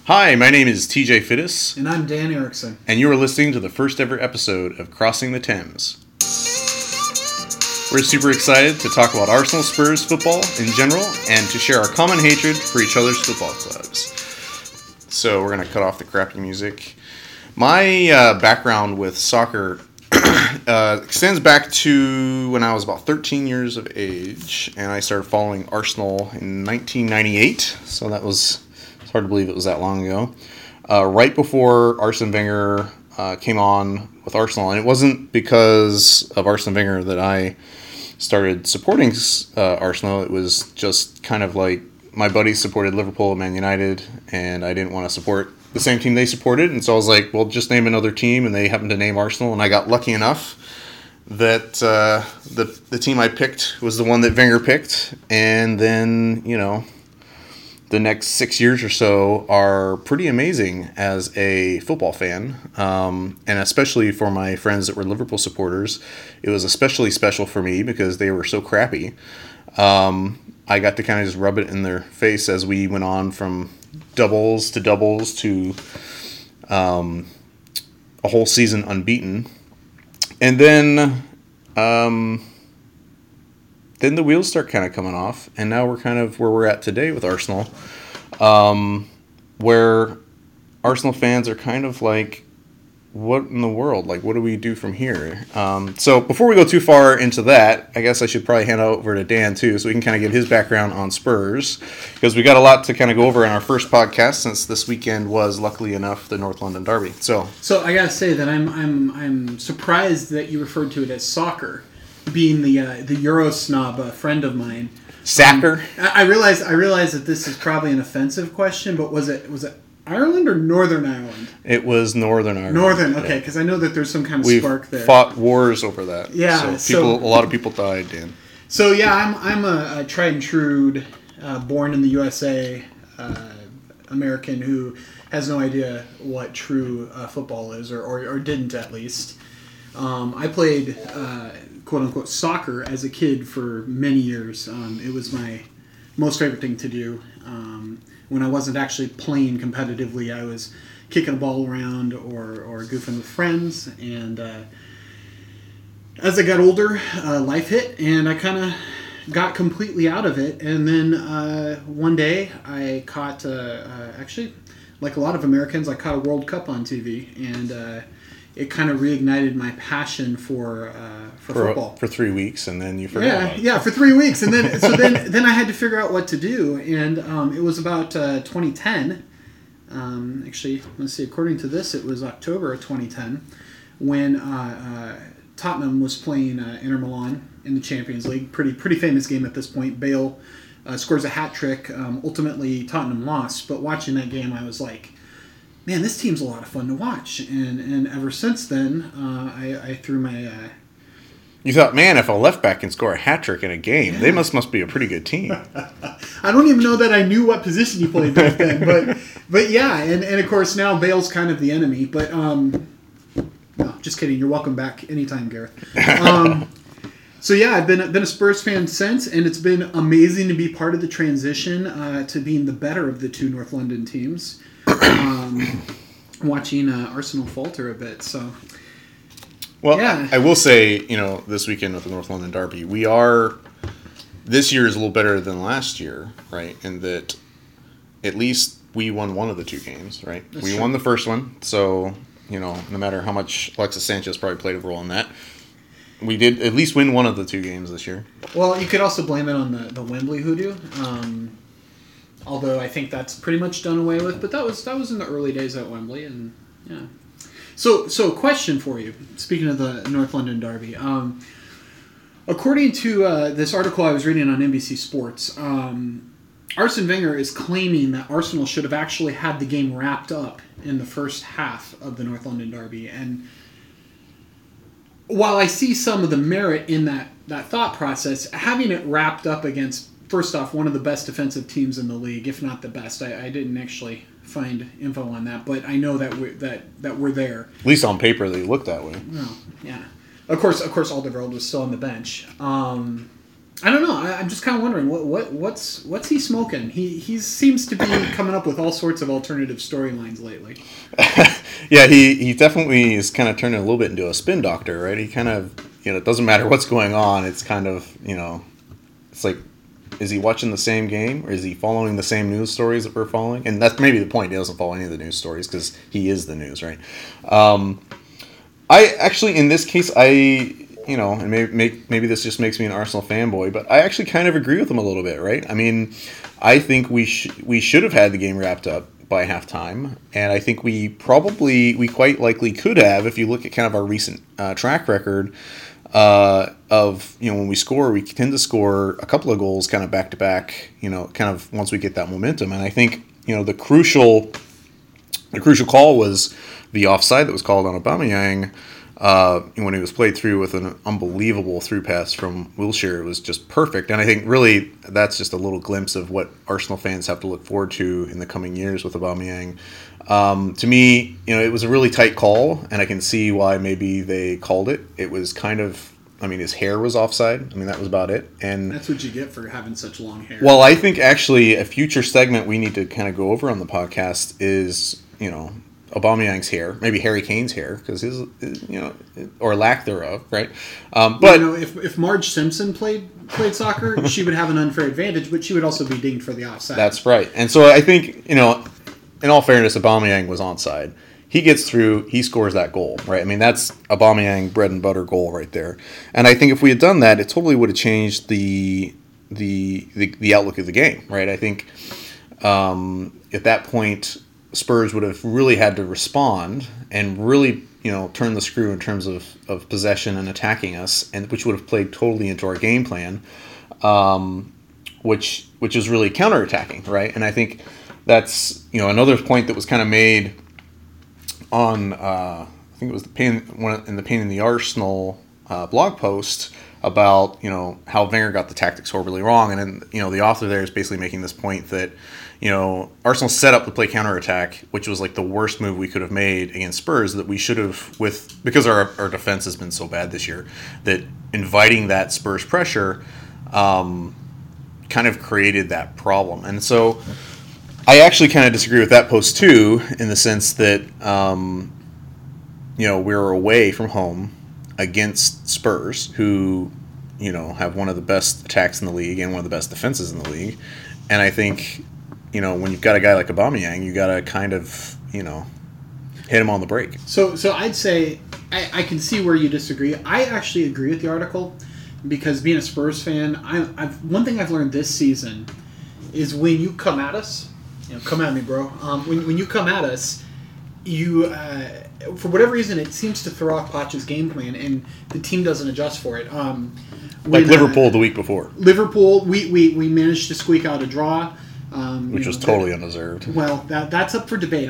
Hi, my name is TJ Fittis, And I'm Dan Erickson. and you are listening to the first ever episode of Crossing the Thames. We're super excited to talk about Arsenal Spurs football in general and to share our common hatred for each other's football clubs. So we're going to cut off the crappy music. My background with soccer extends back to when I was about 13 years of age, and I started following Arsenal in 1998, so that was... It's hard to believe it was that long ago. Right before Arsene Wenger came on with Arsenal, and it wasn't because of Arsene Wenger that I started supporting Arsenal. It was just kind of like my buddies supported Liverpool and Man United, and I didn't want to support the same team they supported, and so I was like, well, just name another team, and they happened to name Arsenal, and I got lucky enough that the team I picked was the one that Wenger picked, and then, you know, the next 6 years or so are pretty amazing as a football fan, and especially for my friends that were Liverpool supporters, it was especially special for me because they were so crappy. I got to kind of just rub it in their face as we went on from doubles to a whole season unbeaten, and then the wheels start kind of coming off, and now we're kind of where we're at today with Arsenal, where Arsenal fans are kind of like, what in the world? Like, what do we do from here? So before we go too far into that, I guess I should probably hand over to Dan, too, so we can kind of give his background on Spurs, because we got a lot to kind of go over in our first podcast, since this weekend was, luckily enough, the North London Derby. So I gotta say that I'm surprised that you referred to it as soccer, being the Euro snob friend of mine. Sacker. I realize that this is probably an offensive question, but was it Ireland or Northern Ireland? It was Northern Ireland. Northern, okay, because I know that there's some kind of spark there. We've fought wars over that. Yeah, so a lot of people died, Dan. So yeah, I'm a tried and true, born in the USA, American who has no idea what true football is, or didn't at least. I played quote unquote soccer as a kid for many years. It was my most favorite thing to do. When I wasn't actually playing competitively, I was kicking a ball around or goofing with friends. And as I got older, life hit, and I kind of got completely out of it. And then one day, I caught, actually, like a lot of Americans, I caught a World Cup on TV, and it kind of reignited my passion for football. For 3 weeks, and then you forgot about it. Yeah, for 3 weeks. And then then I had to figure out what to do. And it was about 2010. Actually, let's see, according to this, it was October of 2010 when Tottenham was playing Inter Milan in the Champions League. Pretty famous game at this point. Bale scores a hat trick. Ultimately, Tottenham lost. But watching that game, I was like, man, this team's a lot of fun to watch. And ever since then, I threw my... You thought, man, if a left back can score a hat trick in a game, they must be a pretty good team. I don't even know that I knew what position he played back then, but yeah, and of course now Bale's kind of the enemy. But no, just kidding. You're welcome back anytime, Gareth. So yeah, I've been a Spurs fan since, and it's been amazing to be part of the transition to being the better of the two North London teams. Watching Arsenal falter a bit, so. Well, yeah. I will say, this weekend with the North London Derby, this year is a little better than last year, right? In that at least we won one of the two games, right? That's we true. won the first one, so, no matter how much Alexis Sanchez probably played a role in that, we did at least win one of the two games this year. Well, you could also blame it on the Wembley hoodoo, although I think that's pretty much done away with, but that was in the early days at Wembley, and yeah. So question for you, speaking of the North London Derby. According to this article I was reading on NBC Sports, Arsene Wenger is claiming that Arsenal should have actually had the game wrapped up in the first half of the North London Derby. And while I see some of the merit in that thought process, having it wrapped up against, first off, one of the best defensive teams in the league, if not the best, I didn't actually find info on that, but I know that we're there. At least on paper, they look that way. No, yeah. Of course, Alderweireld was still on the bench. I don't know. I'm just kind of wondering what's he smoking. He seems to be coming up with all sorts of alternative storylines lately. Yeah, he definitely is kind of turning a little bit into a spin doctor, right? He kind of, it doesn't matter what's going on. It's kind of, it's like, is he watching the same game or is he following the same news stories that we're following? And that's maybe the point. He doesn't follow any of the news stories because he is the news, right? I actually, in this case, and maybe this just makes me an Arsenal fanboy, but I actually kind of agree with him a little bit, right? I mean, I think we should have had the game wrapped up by halftime, and I think we quite likely could have if you look at kind of our recent track record of when we score, we tend to score a couple of goals kind of back to back, kind of once we get that momentum, and I think the crucial call was the offside that was called on Aubameyang. When it was played through with an unbelievable through pass from Wilshere, it was just perfect. And I think really that's just a little glimpse of what Arsenal fans have to look forward to in the coming years with Aubameyang. To me, it was a really tight call, and I can see why maybe they called it. It was kind of, his hair was offside. That was about it. And that's what you get for having such long hair. Well, I think actually a future segment we need to kind of go over on the podcast is, Aubameyang's hair, maybe Harry Kane's hair, because his, or lack thereof, right? But if Marge Simpson played soccer, she would have an unfair advantage, but she would also be dinged for the offside. That's right. And so I think, in all fairness, Aubameyang was onside. He gets through, he scores that goal, right? That's Aubameyang bread and butter goal right there. And I think if we had done that, it totally would have changed the outlook of the game, right? I think at that point, Spurs would have really had to respond and really, turn the screw in terms of possession and attacking us, and which would have played totally into our game plan, which is really counterattacking, right? And I think that's another point that was kind of made on I think it was in the Pain in the Arsenal blog post about how Wenger got the tactics horribly wrong, and then the author there is basically making this point that Arsenal set up to play counterattack, which was like the worst move we could have made against Spurs, that we should have, because our defense has been so bad this year, that inviting that Spurs pressure kind of created that problem. And so I actually kind of disagree with that post too, in the sense that we were away from home against Spurs, who have one of the best attacks in the league and one of the best defenses in the league. And I think when you've got a guy like Aubameyang, you got to kind of hit him on the break. So I'd say I can see where you disagree. I actually agree with the article, because being a Spurs fan, one thing I've learned this season is when you come at us, come at me, bro. When you come at us, you for whatever reason, it seems to throw off Poch's game plan, and the team doesn't adjust for it. Like Liverpool the week before. Liverpool, we managed to squeak out a draw. Which was totally undeserved. Well, that's up for debate.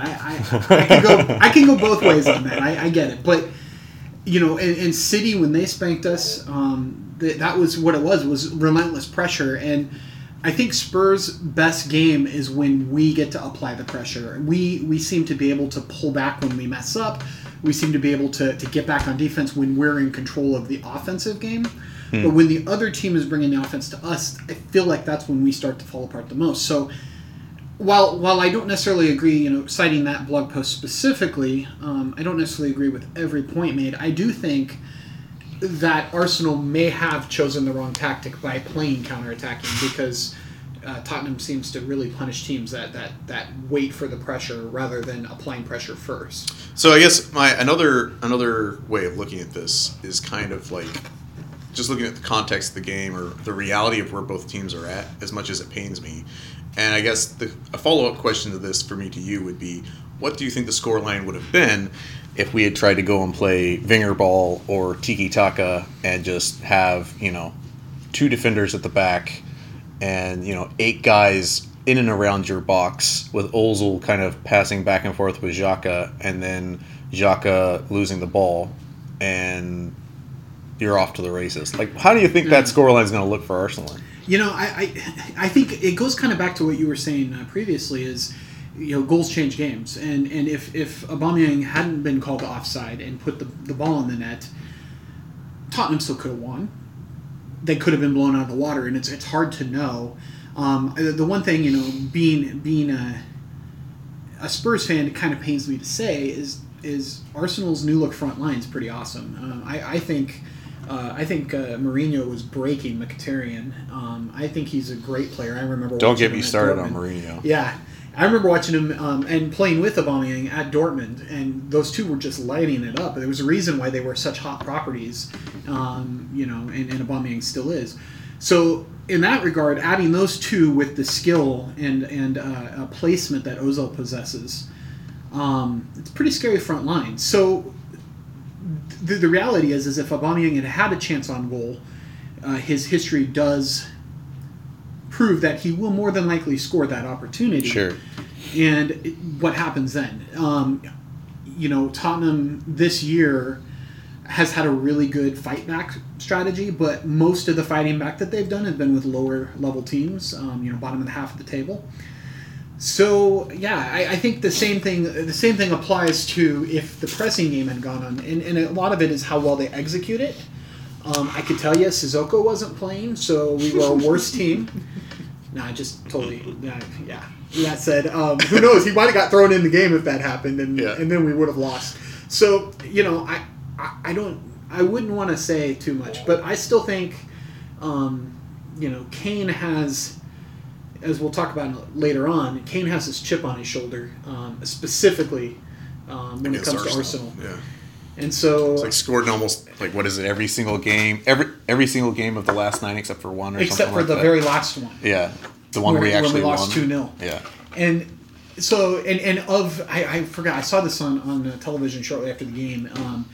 I can go both ways on that. I get it, but in City, when they spanked us, that was what it was relentless pressure. And I think Spurs' best game is when we get to apply the pressure. We seem to be able to pull back when we mess up. We seem to be able to get back on defense when we're in control of the offensive game. But when the other team is bringing the offense to us, I feel like that's when we start to fall apart the most. So while I don't necessarily agree, citing that blog post specifically, I don't necessarily agree with every point made. I do think that Arsenal may have chosen the wrong tactic by playing counterattacking, because Tottenham seems to really punish teams that wait for the pressure rather than applying pressure first. So I guess another way of looking at this is kind of like just looking at the context of the game, or the reality of where both teams are at, as much as it pains me. And I guess a follow-up question to this for me to you would be, what do you think the scoreline would have been if we had tried to go and play Wenger ball or tiki-taka and just have, two defenders at the back and, 8 guys in and around your box, with Ozil kind of passing back and forth with Xhaka, and then Xhaka losing the ball, and you're off to the races. Like, how do you think that scoreline is going to look for Arsenal? I think it goes kind of back to what you were saying previously, is goals change games, and if Aubameyang hadn't been called offside and put the ball in the net, Tottenham still could have won. they could have been blown out of the water, and it's hard to know. The one thing, being a Spurs fan, it kind of pains me to say is Arsenal's new look front line is pretty awesome. I think Mourinho was breaking Mkhitaryan. I think he's a great player. I remember. Don't get me started on Mourinho. Yeah, I remember watching him and playing with Aubameyang at Dortmund, and those two were just lighting it up. There was a reason why they were such hot properties, and Aubameyang still is. So in that regard, adding those two with the skill and placement that Ozil possesses, it's a pretty scary front line. So the reality is if Aubameyang had a chance on goal, his history does prove that he will more than likely score that opportunity. Sure. And what happens then? Tottenham this year has had a really good fight back strategy, but most of the fighting back that they've done has been with lower level teams, bottom of the half of the table. So yeah, I think the same thing applies to if the pressing game had gone on, and a lot of it is how well they execute it. I could tell you Sissoko wasn't playing, so we were a worse team. Nah, just totally, yeah. That said, who knows? He might have got thrown in the game if that happened, and then we would have lost. So I wouldn't want to say too much, but I still think, Kane has, as we'll talk about later on, Kane has this chip on his shoulder, specifically when it comes to Arsenal. Yeah. And so it's scored in almost what is it, every single game of the last 9 except for one, except for the very last one. Yeah, the one where we actually lost won. 2-0. Yeah, and so I forgot, I saw this on television shortly after the game.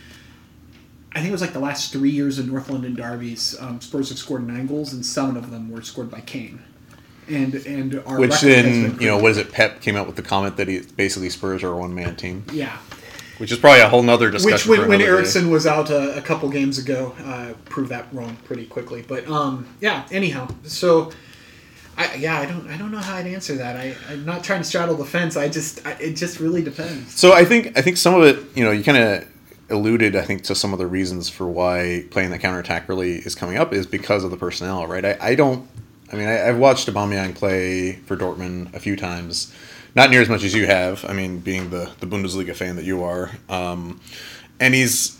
I think it was the last 3 years of North London derbies. Spurs have scored 9 goals, and 7 of them were scored by Kane. And our which then what is it? Pep came out with the comment that basically Spurs are a one-man team. Yeah. Which is probably a whole nother discussion. Which, when Eriksen was out a couple games ago, proved that wrong pretty quickly. But anyhow, so I don't know how I'd answer that. I'm not trying to straddle the fence. It just really depends. So I think some of it, you kind of alluded, I think, to some of the reasons for why playing the counterattack really is coming up is because of the personnel, right? I've watched Aubameyang play for Dortmund a few times. Not near as much as you have. I mean, being the Bundesliga fan that you are, and he's,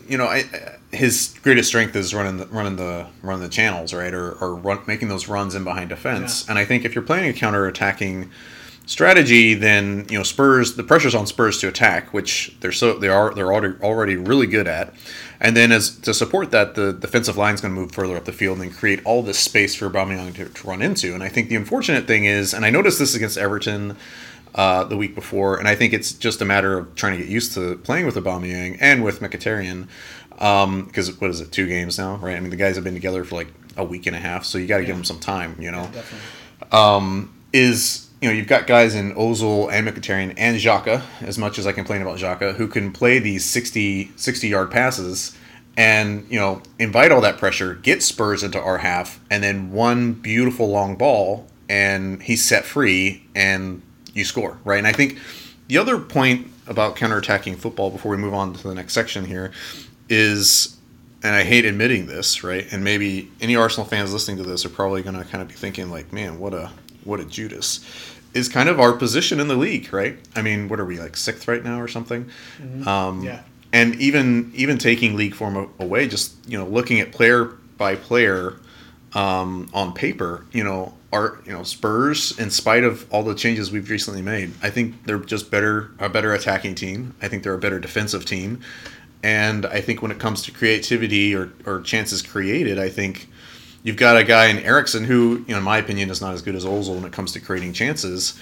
his greatest strength is running the channels, right, or making those runs in behind defense. Yeah. And I think if you're playing a counter-attacking strategy, then Spurs, the pressure's on Spurs to attack, which they're already really good at. And then to support that, the defensive line's going to move further up the field and create all this space for Aubameyang to run into. And I think the unfortunate thing is, and I noticed this against Everton the week before, and I think it's just a matter of trying to get used to playing with Aubameyang and with Mkhitaryan, because what is it, 2 games now, right? I mean, the guys have been together for a week and a half, so you got to give them some time, Yeah, definitely. You've got guys in Ozil and Mkhitaryan and Xhaka, as much as I complain about Xhaka, who can play these 60-yard passes and, invite all that pressure, get Spurs into our half, and then one beautiful long ball, and he's set free, and you score, right? And I think the other point about counterattacking football, before we move on to the next section here, is, and I hate admitting this, right, and maybe any Arsenal fans listening to this are probably going to kind of be thinking, man, what a Judas, is kind of our position in the league, right? I mean, what are we, 6th right now or something? Mm-hmm. Yeah. And even taking league form away, just looking at player by player on paper, our Spurs, in spite of all the changes we've recently made, I think they're just a better attacking team. I think they're a better defensive team, and I think when it comes to creativity or chances created, I think you've got a guy in Eriksen who, in my opinion, is not as good as Ozil when it comes to creating chances.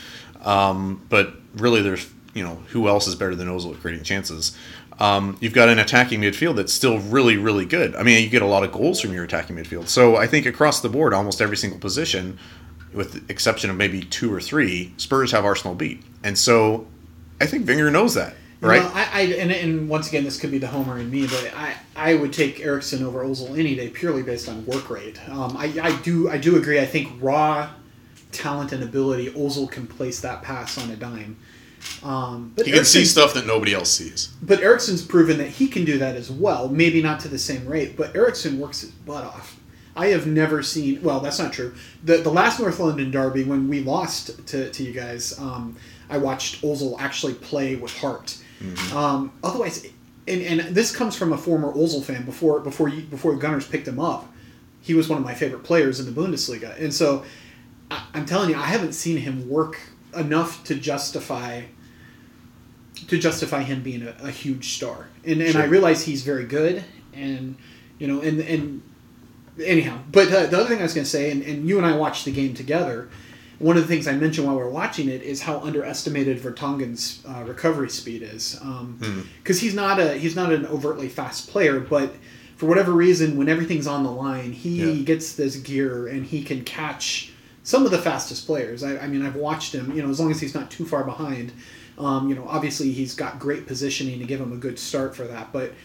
But really, there's, who else is better than Ozil at creating chances? You've got an attacking midfield that's still really, really good. I mean, you get a lot of goals from your attacking midfield. So I think across the board, almost every single position, with the exception of maybe 2 or 3, Spurs have Arsenal beat. And so I think Wenger knows that. Right. And once again, this could be the homer in me, but I would take Eriksen over Ozil any day purely based on work rate. I do agree. I think raw talent and ability, Ozil can place that pass on a dime. But he can see stuff that nobody else sees. But Eriksen's proven that he can do that as well. Maybe not to the same rate, but Eriksen works his butt off. I have never seen. Well, that's not true. The last North London derby when we lost to you guys, I watched Ozil actually play with heart. Mm-hmm. Otherwise, and this comes from a former Ozil fan. Before the Gunners picked him up, he was one of my favorite players in the Bundesliga, and so I'm telling you, I haven't seen him work enough to justify him being a huge star. And sure. I realize he's very good, and and anyhow. But the other thing I was going to say, and you and I watched the game together. One of the things I mentioned while we were watching it is how underestimated Vertonghen's recovery speed is. Because he's not an overtly fast player, but for whatever reason, when everything's on the line, he gets this gear and he can catch some of the fastest players. I mean, I've watched him. As long as he's not too far behind. Obviously he's got great positioning to give him a good start for that, but.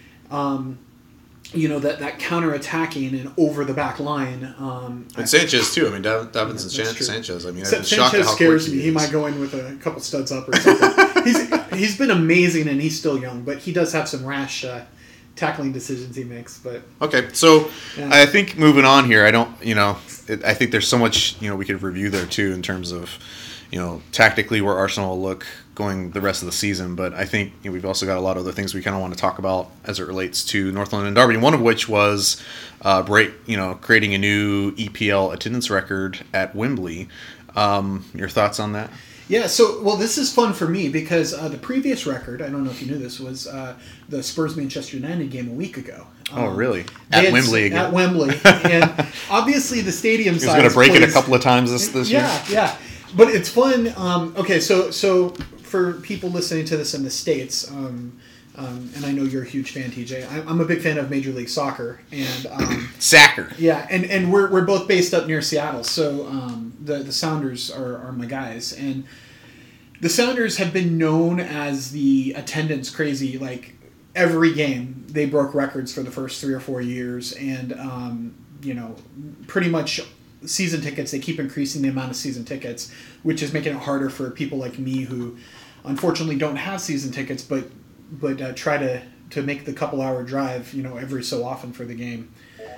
That counter-attacking and over the back line. And Sanchez too. I mean, Davinson Sanchez. I mean, Sanchez scares me. He might go in with a couple studs up or something. He's been amazing, and he's still young, but he does have some rash tackling decisions he makes. But okay, so yeah. I think moving on here, I think there's so much we could review there too in terms of tactically where Arsenal will look going the rest of the season, but I think we've also got a lot of other things we kind of want to talk about as it relates to North London Derby. One of which was creating a new EPL attendance record at Wembley. Your thoughts on that? Yeah, this is fun for me because the previous record, I don't know if you knew this, was the Spurs-Manchester United game a week ago. Oh, really? At Wembley again? At Wembley. And obviously the stadium size... He was going to break it a couple of times this year? Yeah. But it's fun. Okay, so for people listening to this in the States, and I know you're a huge fan, TJ. I'm a big fan of Major League Soccer and Soccer. Yeah, and we're both based up near Seattle, so the Sounders are my guys, and the Sounders have been known as the attendance crazy. Like every game, they broke records for the first 3 or 4 years, and pretty much. Season tickets, they keep increasing the amount of season tickets, which is making it harder for people like me who unfortunately don't have season tickets but try to make the couple hour drive every so often for the game.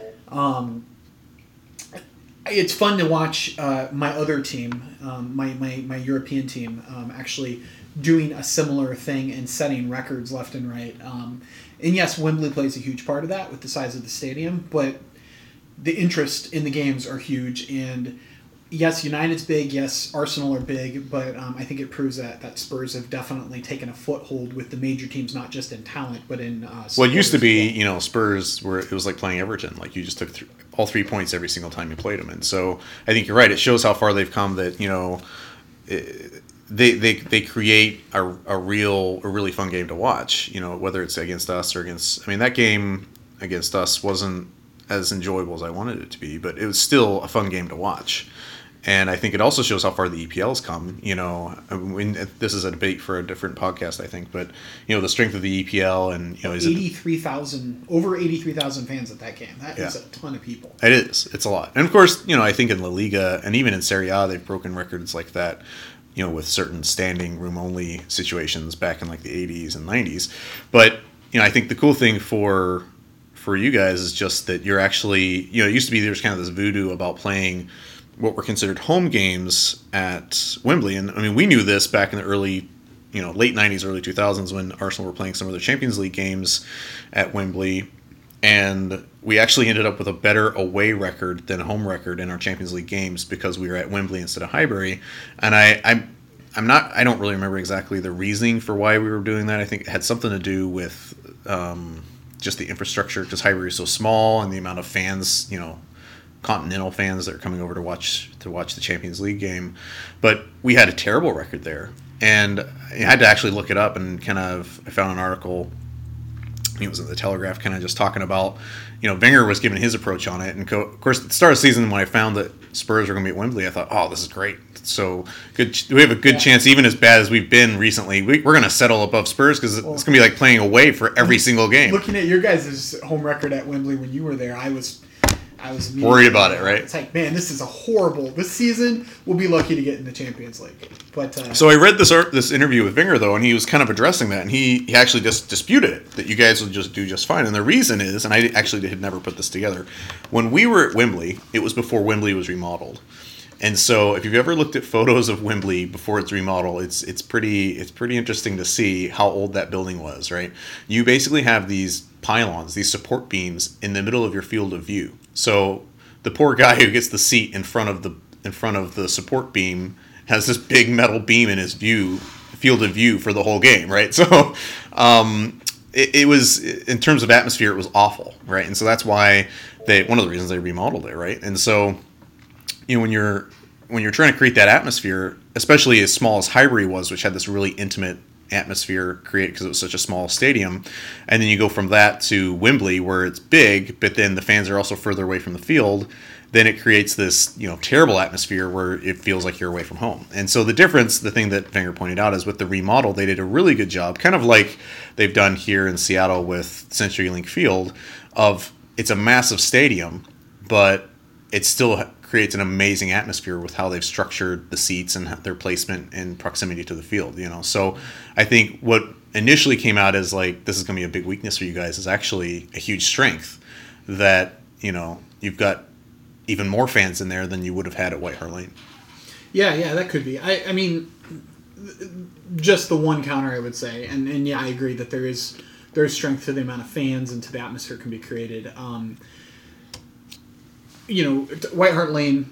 It's fun to watch my other team, my European team, actually doing a similar thing and setting records left and right. And yes, Wembley plays a huge part of that with the size of the stadium, but the interest in the games are huge, and yes, United's big, yes, Arsenal are big, but I think it proves that Spurs have definitely taken a foothold with the major teams, not just in talent, but in well, it used to be, Spurs, where it was like playing Everton. Like, you just took all 3 points every single time you played them. And so I think you're right. It shows how far they've come that, they create a really fun game to watch, whether it's against us or against... I mean, that game against us wasn't as enjoyable as I wanted it to be, but it was still a fun game to watch. And I think it also shows how far the EPL's come. This is a debate for a different podcast, I think, but the strength of the EPL and is 83,000 over 83,000 fans at that game. That is a ton of people. It is. It's a lot. And of course, I think in La Liga and even in Serie A, they've broken records like that. With certain standing room only situations back in like the 80s and 90s. But I think the cool thing for you guys is just that you're actually, it used to be there's kind of this voodoo about playing what were considered home games at Wembley. And I mean, we knew this back in the early, late 90s, early 2000s when Arsenal were playing some of their Champions League games at Wembley. And we actually ended up with a better away record than a home record in our Champions League games because we were at Wembley instead of Highbury. And I don't really remember exactly the reasoning for why we were doing that. I think it had something to do with just the infrastructure, because Highbury is so small, and the amount of fans, continental fans that are coming over to watch the Champions League game. But we had a terrible record there, and I had to actually look it up and I found an article. It was in the Telegraph, kind of just talking about, Wenger was giving his approach on it. And of course, at the start of the season, when I found that Spurs were going to be at Wembley, I thought, oh, this is great. So good. We have a good chance, even as bad as we've been recently, we're going to settle above Spurs because it's going to be like playing away for every single game. Looking at your guys' home record at Wembley when you were there, I was I was worried about it, right? It's like, man, this is a horrible. This season, we'll be lucky to get in the Champions League. But so I read this interview with Wenger though, and he was kind of addressing that, and he actually just disputed it, that you guys will just do just fine. And the reason is, and I actually had never put this together, when we were at Wembley, it was before Wembley was remodeled. And so, if you've ever looked at photos of Wembley before it's remodeled, it's pretty interesting to see how old that building was. Right? You basically have these pylons, these support beams in the middle of your field of view. So the poor guy who gets the seat in front of the support beam has this big metal beam in his field of view for the whole game. Right? So it was, in terms of atmosphere, it was awful. Right? And so that's why one of the reasons they remodeled it. Right? And so, when you're trying to create that atmosphere, especially as small as Highbury was, which had this really intimate atmosphere created because it was such a small stadium, and then you go from that to Wembley where it's big, but then the fans are also further away from the field, then it creates this terrible atmosphere where it feels like you're away from home. And so the thing that Wenger pointed out is with the remodel, they did a really good job, kind of like they've done here in Seattle with CenturyLink Field, of it's a massive stadium, but it still creates an amazing atmosphere with how they've structured the seats and their placement and proximity to the field. So I think what initially came out as like, this is going to be a big weakness for you guys, is actually a huge strength, that you've got even more fans in there than you would have had at White Hart Lane. Yeah, that could be. I mean, just the one counter I would say, and yeah, I agree that there's strength to the amount of fans and to the atmosphere can be created. White Hart Lane,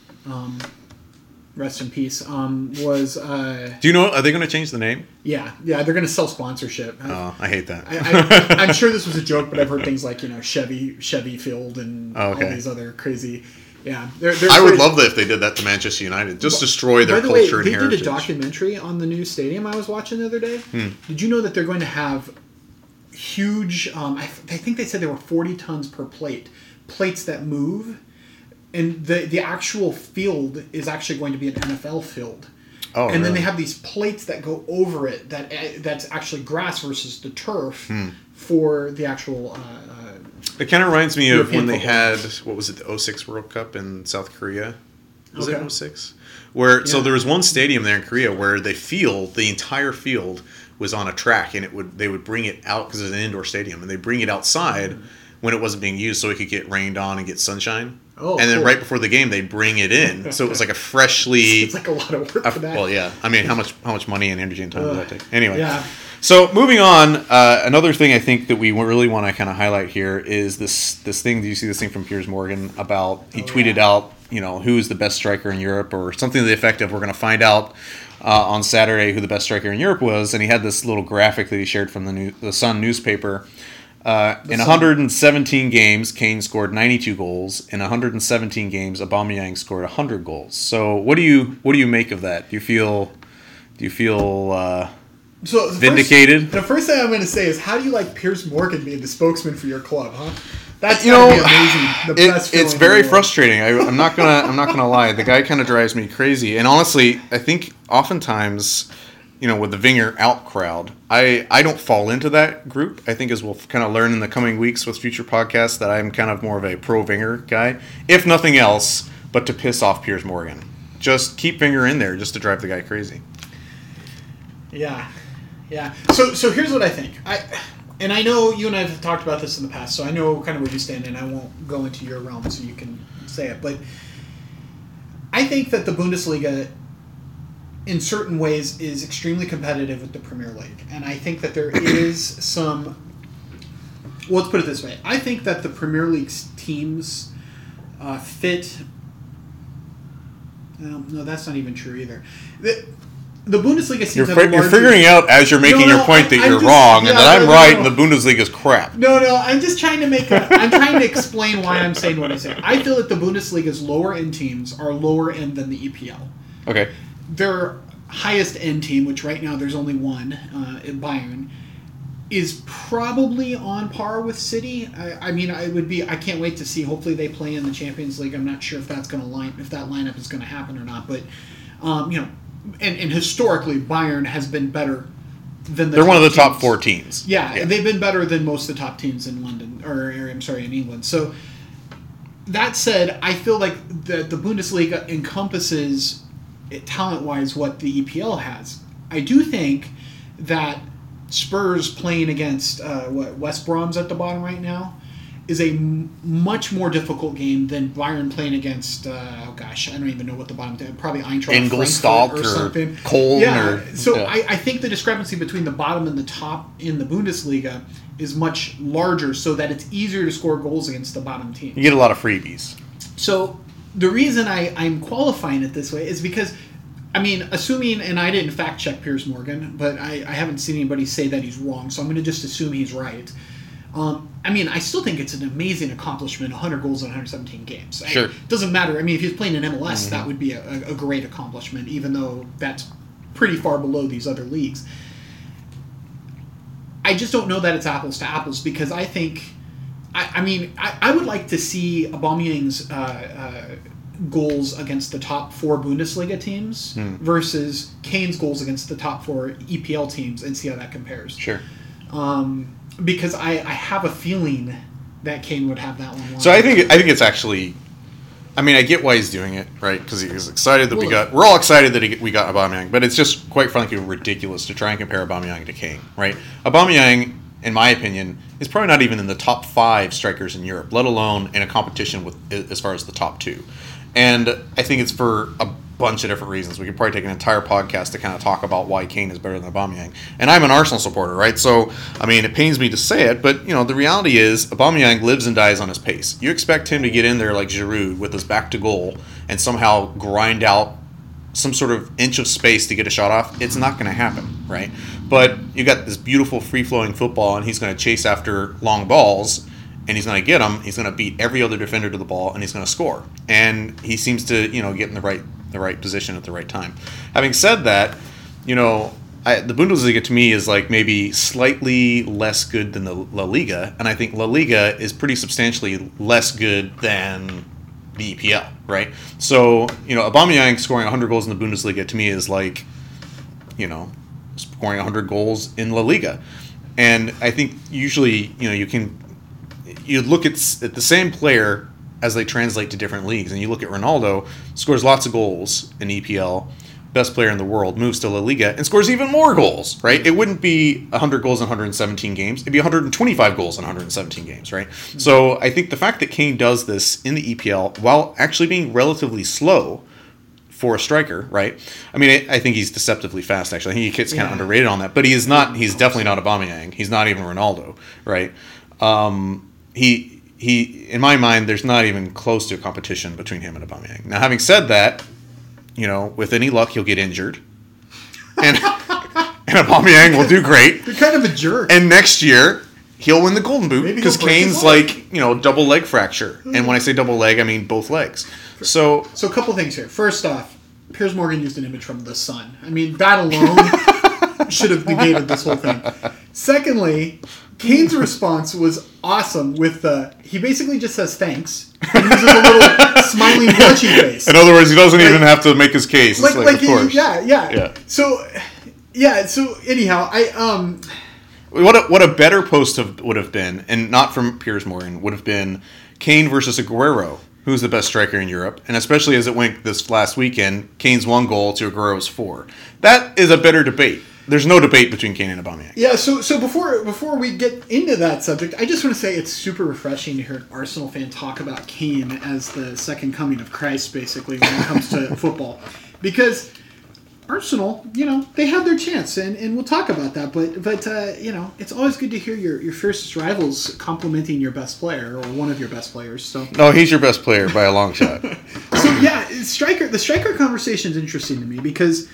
rest in peace, was... Do you know, are they going to change the name? Yeah, they're going to sell sponsorship. Oh, I hate that. I'm sure this was a joke, but I've heard things like, Chevy Field and all these other crazy... Yeah. I would love that if they did that to Manchester United. Just destroy their culture and heritage. They did a documentary on the new stadium I was watching the other day. Did you know that they're going to have huge... I think they said they were 40 tons per plate. Plates that move... And the actual field is actually going to be an NFL field. Oh, and then they have these plates that go over it that's actually grass versus the turf for the actual... it kind of reminds me of when they had, what was it, the 06 World Cup in South Korea? Was it 06? So there was one stadium there in Korea where the entire field was on a track, and they would bring it out, because it's an indoor stadium, and they bring it outside when it wasn't being used so it could get rained on and get sunshine. Oh, and then right before the game, they'd bring it in. So it was like a freshly... It's like a lot of work for that. Well, yeah. I mean, how much money and energy and time does that take? Anyway. Yeah. So moving on, another thing I think that we really want to kind of highlight here is this thing. Do you see this thing from Piers Morgan about... He tweeted out, who's the best striker in Europe, or something to the effect of, we're going to find out on Saturday who the best striker in Europe was. And he had this little graphic that he shared from the Sun newspaper. In 117 games, Kane scored 92 goals. In 117 games, Aubameyang scored 100 goals. So, what do you make of that? Do you feel vindicated? The first thing I'm going to say is, how do you like Piers Morgan being the spokesman for your club, huh? That's gonna be amazing. The best it's very frustrating. I'm not gonna lie. The guy kind of drives me crazy. And honestly, I think oftentimes, with the Wenger out crowd, I don't fall into that group. I think, as we'll kind of learn in the coming weeks with future podcasts, that I'm kind of more of a pro Wenger guy, if nothing else, but to piss off Piers Morgan. Just keep Wenger in there just to drive the guy crazy. Yeah. So here's what I think. And I know you and I have talked about this in the past, so I know kind of where you stand, and I won't go into your realm so you can say it. But I think that the Bundesliga, in certain ways, is extremely competitive with the Premier League. And I think that there is some... Well, let's put it this way. I think that the Premier League's teams fit... No, that's not even true either. The Bundesliga seems to have you're figuring out as you're making your point that you're wrong and that I'm right and the Bundesliga's crap. No, I'm just trying to I'm trying to explain why I'm saying what I say. I feel that the Bundesliga's lower end teams are lower end than the EPL. Okay. Their highest end team, which right now there's only one, in Bayern, is probably on par with City. I can't wait to see. Hopefully they play in the Champions League. I'm not sure if that's going to if that lineup is going to happen or not, but And historically, Bayern has been better than they're one of the top 4 teams. Yeah, they've been better than most of the top teams in London, in England. So that said, I feel like the Bundesliga encompasses, talent-wise, what the EPL has. I do think that Spurs playing against West Brom's at the bottom right now is a much more difficult game than Bayern playing against I don't even know what the bottom, probably Eintracht Ingolstadt Frankfurt or something. Köln. I think the discrepancy between the bottom and the top in the Bundesliga is much larger, so that it's easier to score goals against the bottom team. You get a lot of freebies. So the reason I'm qualifying it this way is because, I mean, assuming, and I didn't fact check Piers Morgan, but I haven't seen anybody say that he's wrong, so I'm going to just assume he's right. I mean, I still think it's an amazing accomplishment, 100 goals in 117 games. Sure. It doesn't matter. I mean, if he was playing in MLS, that would be a great accomplishment, even though that's pretty far below these other leagues. I just don't know that it's apples to apples, because I think, I would like to see Aubameyang's goals against the top 4 Bundesliga teams versus Kane's goals against the top 4 EPL teams, and see how that compares. Sure. Because I have a feeling that Kane would have that one. So I think it's actually, I mean, I get why he's doing it, right? Because he's excited that we're all excited that we got Aubameyang, but it's just quite frankly ridiculous to try and compare Aubameyang to Kane, right? Aubameyang, in my opinion, is probably not even in the top 5 strikers in Europe, let alone in a competition with as far as the top 2. And I think it's for a bunch of different reasons. We could probably take an entire podcast to kind of talk about why Kane is better than Aubameyang. And I'm an Arsenal supporter, right? So, I mean, it pains me to say it, but, you know, the reality is Aubameyang lives and dies on his pace. You expect him to get in there like Giroud with his back to goal and somehow grind out some sort of inch of space to get a shot off. It's not going to happen, right? But you got this beautiful free-flowing football, and he's going to chase after long balls, and he's going to get them. He's going to beat every other defender to the ball, and he's going to score. And he seems to, you know, get in the right position at the right time. Having said that, you know, the Bundesliga to me is like maybe slightly less good than the La Liga, and I think La Liga is pretty substantially less good than the EPL, right? So, you know, Aubameyang scoring 100 goals in the Bundesliga to me is like, you know, scoring 100 goals in La Liga. And I think usually, you know, you look at the same player as they translate to different leagues, and you look at Ronaldo, scores lots of goals in EPL, best player in the world, moves to La Liga and scores even more goals, right? It wouldn't be 100 goals in 117 games. It'd be 125 goals in 117 games, right? Mm-hmm. So I think the fact that Kane does this in the EPL while actually being relatively slow for a striker, right? I mean, I think he's deceptively fast, actually. I think he gets kind of underrated on that, but he's definitely not Aubameyang. He's not even Ronaldo, right? He, in my mind, there's not even close to a competition between him and Aubameyang. Now, having said that, you know, with any luck, he'll get injured, and Aubameyang will do great. You're kind of a jerk. And next year, he'll win the Golden Boot because Kane's like, you know, double leg fracture. And when I say double leg, I mean both legs. So a couple things here. First off, Piers Morgan used an image from The Sun. I mean, that alone should have negated this whole thing. Secondly, Kane's response was awesome with he basically just says thanks and uses a little smiling blushy face. In other words, he doesn't even have to make his case. It's like of course. Yeah. So anyhow, what a better post would have been, and not from Piers Morgan, would have been Kane versus Aguero, who's the best striker in Europe, and especially as it went this last weekend, Kane's 1 goal to Aguero's 4. That is a better debate. There's no debate between Kane and Aubameyang. Yeah, so before we get into that subject, I just want to say it's super refreshing to hear an Arsenal fan talk about Kane as the second coming of Christ, basically, when it comes to football. Because Arsenal, you know, they had their chance, and we'll talk about that. But you know, it's always good to hear your fiercest rivals complimenting your best player or one of your best players. So no, he's your best player by a long shot. So yeah, the striker conversation is interesting to me because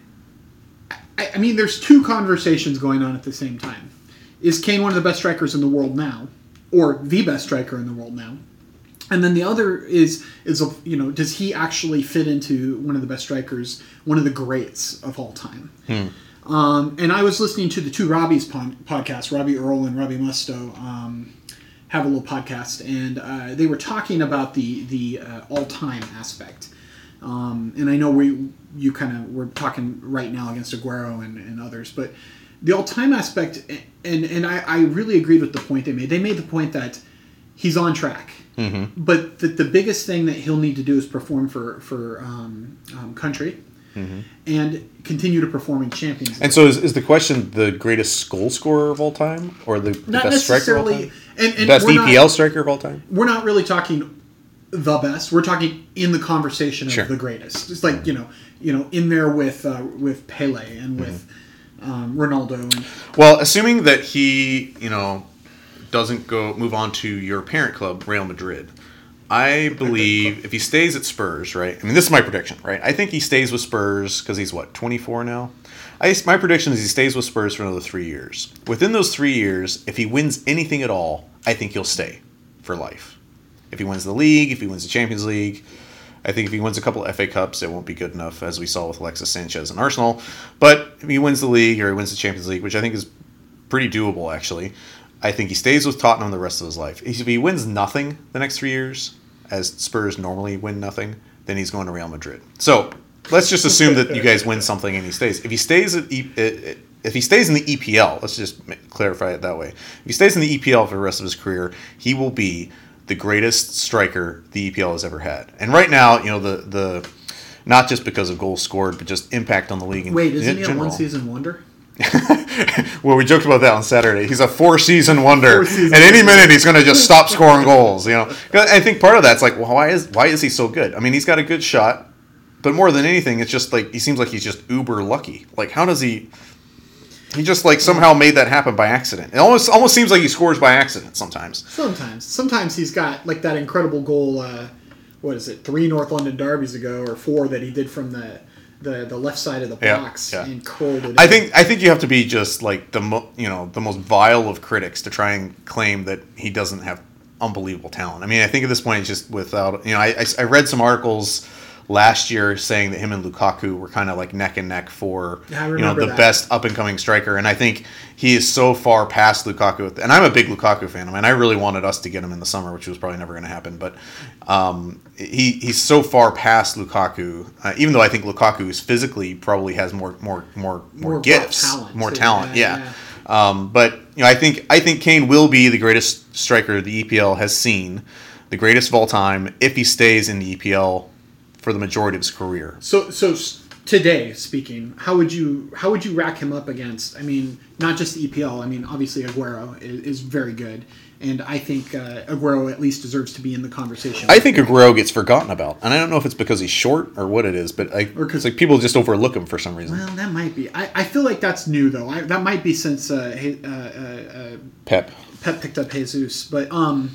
I mean, there's 2 conversations going on at the same time. Is Kane one of the best strikers in the world now, or the best striker in the world now? And then the other is you know, does he actually fit into one of the best strikers, one of the greats of all time? And I was listening to the 2 Robbies podcasts, Robbie Earl and Robbie Musto, have a little podcast, and they were talking about the all-time aspect. And I know you kind of were talking right now against Aguero and others, but the all-time aspect, and I really agreed with the point they made. They made the point that he's on track. Mm-hmm. But the biggest thing that he'll need to do is perform for country and continue to perform in Champions League. And so is the question the greatest goal scorer of all time or the best striker of all time? And best EPL striker of all time? We're not really talking the best. We're talking in the conversation of Sure. the greatest. It's like, in there with Pele and with Ronaldo. And, Well, assuming that he, doesn't move on to your parent club, Real Madrid, I believe if he stays at Spurs, right? I mean, this is my prediction, right? I think he stays with Spurs because he's, 24 now? My prediction is he stays with Spurs for another 3 years. Within those 3 years, if he wins anything at all, I think he'll stay for life. If he wins the league, if he wins the Champions League, I think if he wins a couple of FA Cups, it won't be good enough, as we saw with Alexis Sanchez and Arsenal. But if he wins the league or he wins the Champions League, which I think is pretty doable, actually, I think he stays with Tottenham the rest of his life. If he wins nothing the next 3 years, as Spurs normally win nothing, then he's going to Real Madrid. So let's just assume that you guys win something and he stays. If he stays in the EPL, let's just clarify it that way. If he stays in the EPL for the rest of his career, he will be the greatest striker the EPL has ever had. And right now, the not just because of goals scored, but just impact on the league. Wait, isn't he a one-season wonder? Well, we joked about that on Saturday. He's a four-season wonder. At any wonder. minute, he's going to just stop scoring goals. I think part of that's like, well, why is he so good? I mean, he's got a good shot, but more than anything, it's just like he seems like he's just uber lucky. Like, how does he? He just somehow made that happen by accident. It almost seems like he scores by accident sometimes. Sometimes he's got that incredible goal. What is it? 3 North London derbies ago, or 4 that he did from the left side of the box and curled it. I think you have to be just the most vile of critics to try and claim that he doesn't have unbelievable talent. I mean, I think at this point it's just without. I read some articles last year saying that him and Lukaku were kind of neck and neck for the best up and coming striker, and I think he is so far past Lukaku. And I'm a big Lukaku fan. I mean, I really wanted us to get him in the summer, which was probably never going to happen. But he's so far past Lukaku, even though I think Lukaku is physically probably has more gifts, more talent. Yeah. But I think Kane will be the greatest striker the EPL has seen, the greatest of all time, if he stays in the EPL for the majority of his career. So today, speaking, how would you rack him up against? I mean, not just the EPL. I mean, obviously Aguero is very good, and I think Aguero at least deserves to be in the conversation. I think Aguero gets forgotten about, and I don't know if it's because he's short or what it is, but it's people just overlook him for some reason. Well, that might be. I feel like that's new though. That might be since Pep picked up Jesus, but.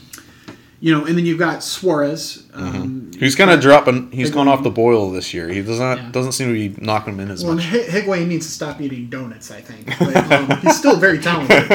And then you've got Suarez, who's kind of dropping. He's gone off the boil this year. He doesn't seem to be knocking him in as much. Well, Higuain needs to stop eating donuts, I think. But, he's still very talented.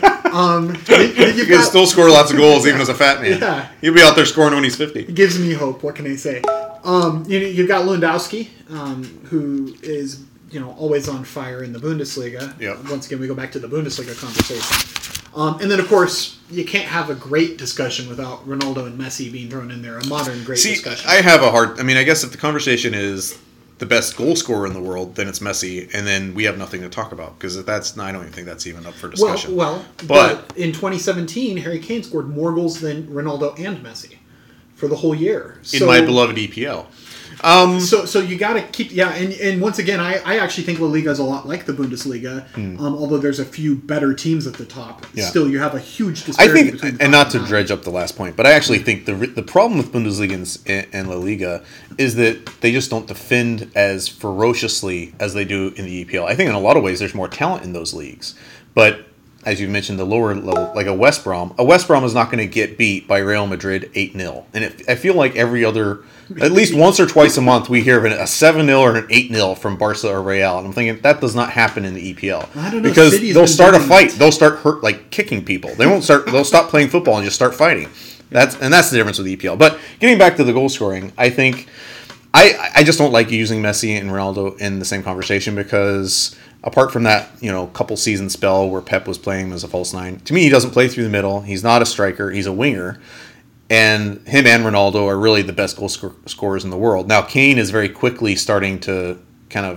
He can still score lots of goals even as a fat man. Yeah. He'll be out there scoring when he's 50. It gives me hope. What can I say? You've got Lewandowski, who is always on fire in the Bundesliga. Yep. Once again, we go back to the Bundesliga conversation. And then, of course, you can't have a great discussion without Ronaldo and Messi being thrown in there. A modern great discussion. I have I guess if the conversation is the best goal scorer in the world, then it's Messi, and then we have nothing to talk about because I don't even think that's even up for discussion. But in 2017, Harry Kane scored more goals than Ronaldo and Messi for the whole year. In my beloved EPL. So you got to keep and once again I actually think La Liga is a lot like the Bundesliga, although there's a few better teams at the top. Yeah. Still, you have a huge disparity between the top and not to dredge up the last point, but I actually think the problem with Bundesliga and La Liga is that they just don't defend as ferociously as they do in the EPL. I think in a lot of ways there's more talent in those leagues, but as you mentioned, the lower level, like a West Brom is not going to get beat by Real Madrid 8-0. And I feel like every other, at least once or twice a month, we hear of a 7-0 or an 8-0 from Barca or Real. And I'm thinking, that does not happen in the EPL. I don't know, because they'll start a fight. They'll start kicking people. They'll stop playing football and just start fighting. That's the difference with the EPL. But getting back to the goal scoring, I think, I just don't like using Messi and Ronaldo in the same conversation because... Apart from that, couple season spell where Pep was playing him as a false nine, to me, he doesn't play through the middle. He's not a striker. He's a winger. And him and Ronaldo are really the best goal scorers in the world. Now, Kane is very quickly starting to kind of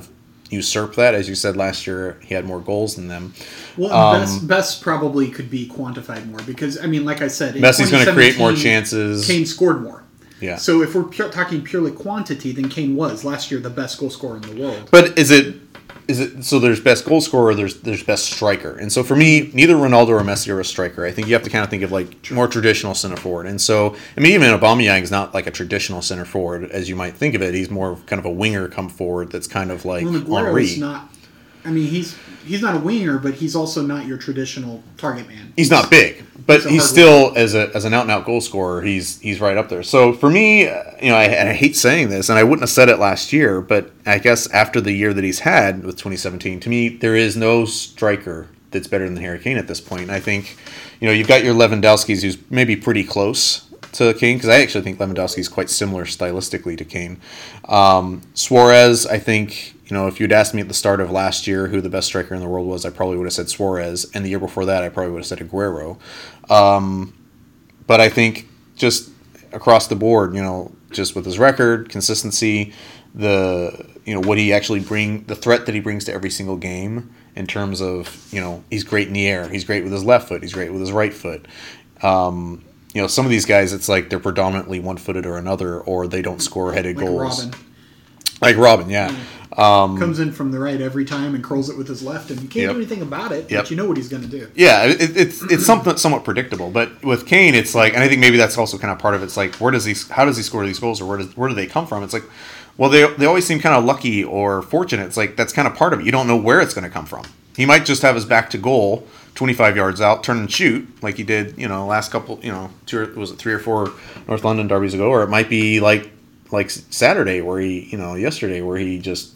usurp that. As you said last year, he had more goals than them. Well, best probably could be quantified more because, I mean, like I said, in Messi's going to create more chances. Kane scored more. Yeah. So if we're talking purely quantity, then Kane was last year the best goal scorer in the world. But is it so? There's best goal scorer. There's best striker. And so for me, neither Ronaldo or Messi are a striker. I think you have to kind of think of like more traditional center forward. And so I mean, even Aubameyang is not like a traditional center forward as you might think of it. He's more kind of a winger come forward. That's kind of like Henry. Not. I mean, he's not a winger, but he's also not your traditional target man. He's not big, but he's still as an out and out goal scorer. He's right up there. So for me, I hate saying this, and I wouldn't have said it last year, but I guess after the year that he's had with 2017, to me there is no striker that's better than Harry Kane at this point. And I think you've got your Lewandowski's, who's maybe pretty close to Kane, because I actually think Lewandowski is quite similar stylistically to Kane. Suarez, I think, if you'd asked me at the start of last year who the best striker in the world was, I probably would have said Suarez, and the year before that, I probably would have said Aguero. But I think just across the board, just with his record, consistency, what he actually the threat that he brings to every single game in terms of, he's great in the air, he's great with his left foot, he's great with his right foot. Some of these guys, it's like they're predominantly one-footed or another, or they don't score headed goals. Like Robin, yeah. Comes in from the right every time and curls it with his left, and you can't do anything about it, but you know what he's going to do. Yeah, it's something somewhat predictable. But with Kane, it's like, and I think maybe that's also kind of part of it. It's like, how does he score these goals, or where do they come from? It's like, well, they always seem kind of lucky or fortunate. It's like, that's kind of part of it. You don't know where it's going to come from. He might just have his back to goal, 25 yards out, turn and shoot like he did, last couple, 3 or 4 North London derbies ago, or it might be like Saturday where yesterday where he just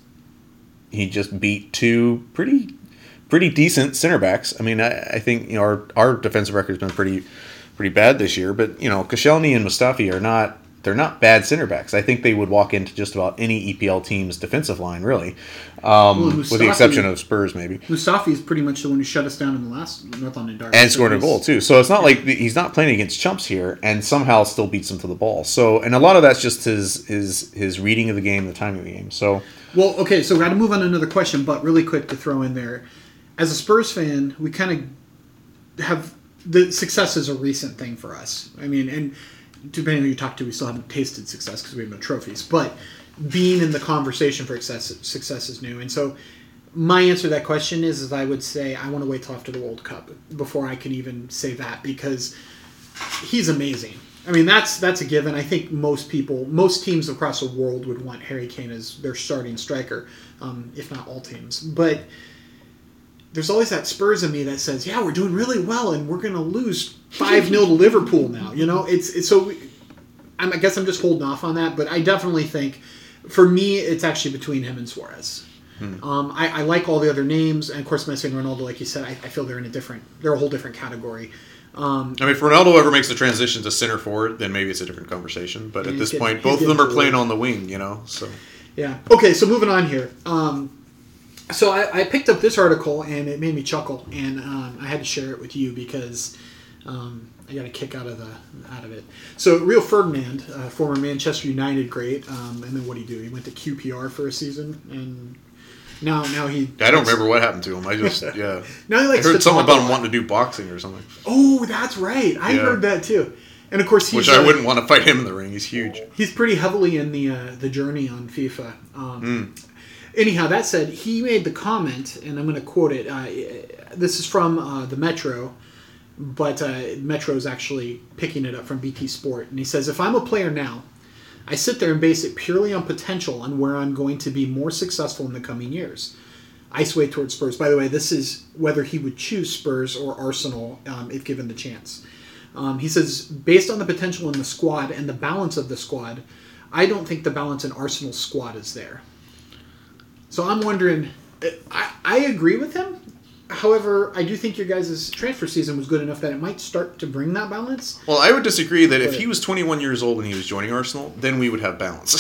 beat 2 pretty decent center backs. I mean, I think our defensive record has been pretty bad this year, but Koscielny and Mustafi they're not bad center backs. I think they would walk into just about any EPL team's defensive line, really, with the exception of Spurs, maybe. Mustafi is pretty much the one who shut us down in the last North London derby. And scored a goal, too. So it's not like he's not playing against chumps here and somehow still beats them to the ball. So, and a lot of that's just his reading of the game, the timing of the game. So, well, okay, so we got to move on to another question, but really quick to throw in there. As a Spurs fan, we kind of have the success is a recent thing for us. I mean, and depending on who you talk to, we still haven't tasted success because we have no trophies. But being in the conversation for success is new. And so my answer to that question is I would say I want to wait till after the World Cup before I can even say that, because he's amazing. I mean, that's a given. I think most teams across the world would want Harry Kane as their starting striker, if not all teams. But there's always that Spurs in me that says, yeah, we're doing really well and we're going to lose 5-0 to Liverpool now. It's so I guess I'm just holding off on that, but I definitely think for me it's actually between him and Suarez. I like all the other names, and of course Messi and Ronaldo, like you said, I feel they're a whole different category. I mean, if Ronaldo ever makes the transition to center forward, then maybe it's a different conversation. But at this point, both of them are playing on the wing, So yeah. Okay, so moving on here. So I picked up this article and it made me chuckle, and I had to share it with you because I got a kick out of it. So Rio Ferdinand, former Manchester United great, and then what did he do? He went to QPR for a season, and now he. I don't remember what happened to him. I just yeah. Now he likes I heard something about him wanting to do boxing or something. Oh, that's right. I heard that too. And of course, which I wouldn't want to fight him in the ring. He's huge. He's pretty heavily in the journey on FIFA. Anyhow, that said, he made the comment, and I'm going to quote it. This is from the Metro, but Metro is actually picking it up from BT Sport. And he says, if I'm a player now, I sit there and base it purely on potential on where I'm going to be more successful in the coming years. I sway towards Spurs. By the way, this is whether he would choose Spurs or Arsenal if given the chance. He says, based on the potential in the squad and the balance of the squad, I don't think the balance in Arsenal's squad is there. So I'm wondering, I agree with him. However, I do think your guys' transfer season was good enough that it might start to bring that balance. Well, I would disagree that if he was 21 years old and he was joining Arsenal, then we would have balance.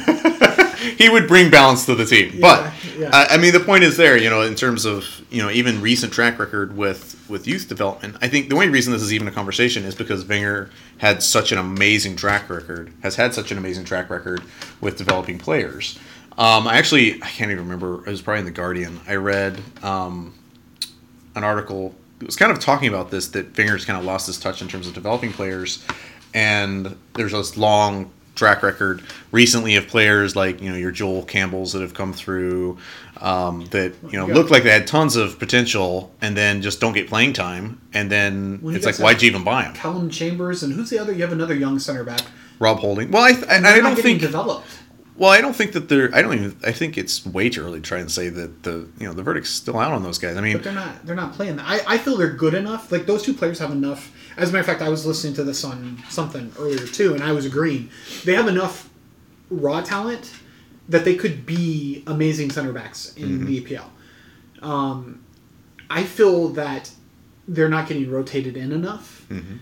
He would bring balance to the team. Yeah, but, I mean, the point is there, in terms of, even recent track record with youth development. I think the only reason this is even a conversation is because Wenger has had such an amazing track record with developing players. I can't even remember. It was probably in The Guardian. I read an article. It was kind of talking about this, that Wenger's kind of lost his touch in terms of developing players. And there's this long track record recently of players like, your Joel Campbells that have come through that, look like they had tons of potential and then just don't get playing time. And then it's like, why'd you even buy them? Callum Chambers, and who's the other? You have another young center back. Rob Holding. Well, I don't think developed. Well, I don't think that they're. I think it's way too early to try and say that the verdict's still out on those guys. I mean, but they're not playing. I feel they're good enough. Like, those two players have enough. As a matter of fact, I was listening to this on something earlier too, and I was agreeing. They have enough raw talent that they could be amazing center backs in the EPL. I feel that they're not getting rotated in enough.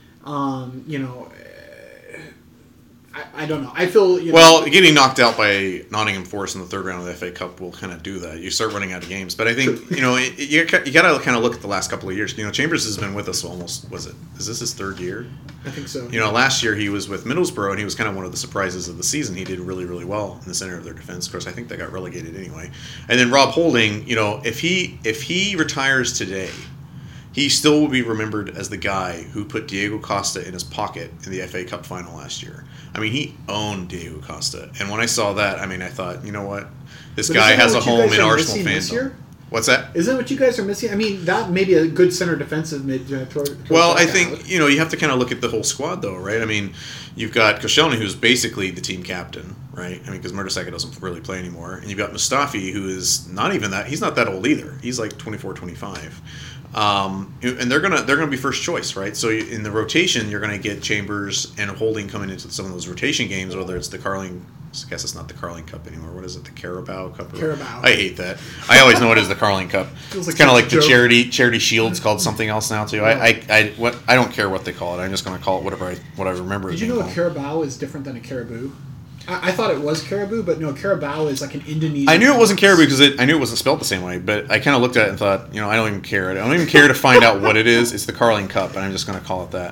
I don't know. I feel getting knocked out by Nottingham Forest in the third round of the FA Cup will kind of do that. You start running out of games, but I think you got to kind of look at the last couple of years. Chambers has been with us almost. Is this his third year? I think so. Last year he was with Middlesbrough, and he was kind of one of the surprises of the season. He did really, really well in the center of their defense. Of course, I think they got relegated anyway. And then Rob Holding, if he retires today, he still will be remembered as the guy who put Diego Costa in his pocket in the FA Cup final last year. I mean, he owned Diego Costa. And when I saw that, I thought, you know what? This guy has a home in Arsenal fandom. What's that? Isn't that what you guys are missing? I mean, that may be a good center defensive mid. Well, I think, you have to kind of look at the whole squad, though, right? I mean, you've got Koscielny, who's basically the team captain, right? I mean, because Mertesacker doesn't really play anymore. And you've got Mustafi, who is not even that. He's not that old either. He's like 24, 25. And they're gonna be first choice, right? So in the rotation, you're gonna get Chambers and Holding coming into some of those rotation games, whether it's the Carling. I guess it's not the Carling Cup anymore. What is it? The Carabao Cup? Carabao. I hate that. I always know it is the Carling Cup. It's kind of like the charity shield's called something else now too. I don't care what they call it. I'm just gonna call it what I remember. Did you know a Carabao is different than a caribou? I thought it was caribou, but no, Carabao is like an Indonesian. I knew it wasn't caribou because I knew it wasn't spelled the same way, but I kind of looked at it and thought, I don't even care. I don't even care to find out what it is. It's the Carling Cup, and I'm just going to call it that.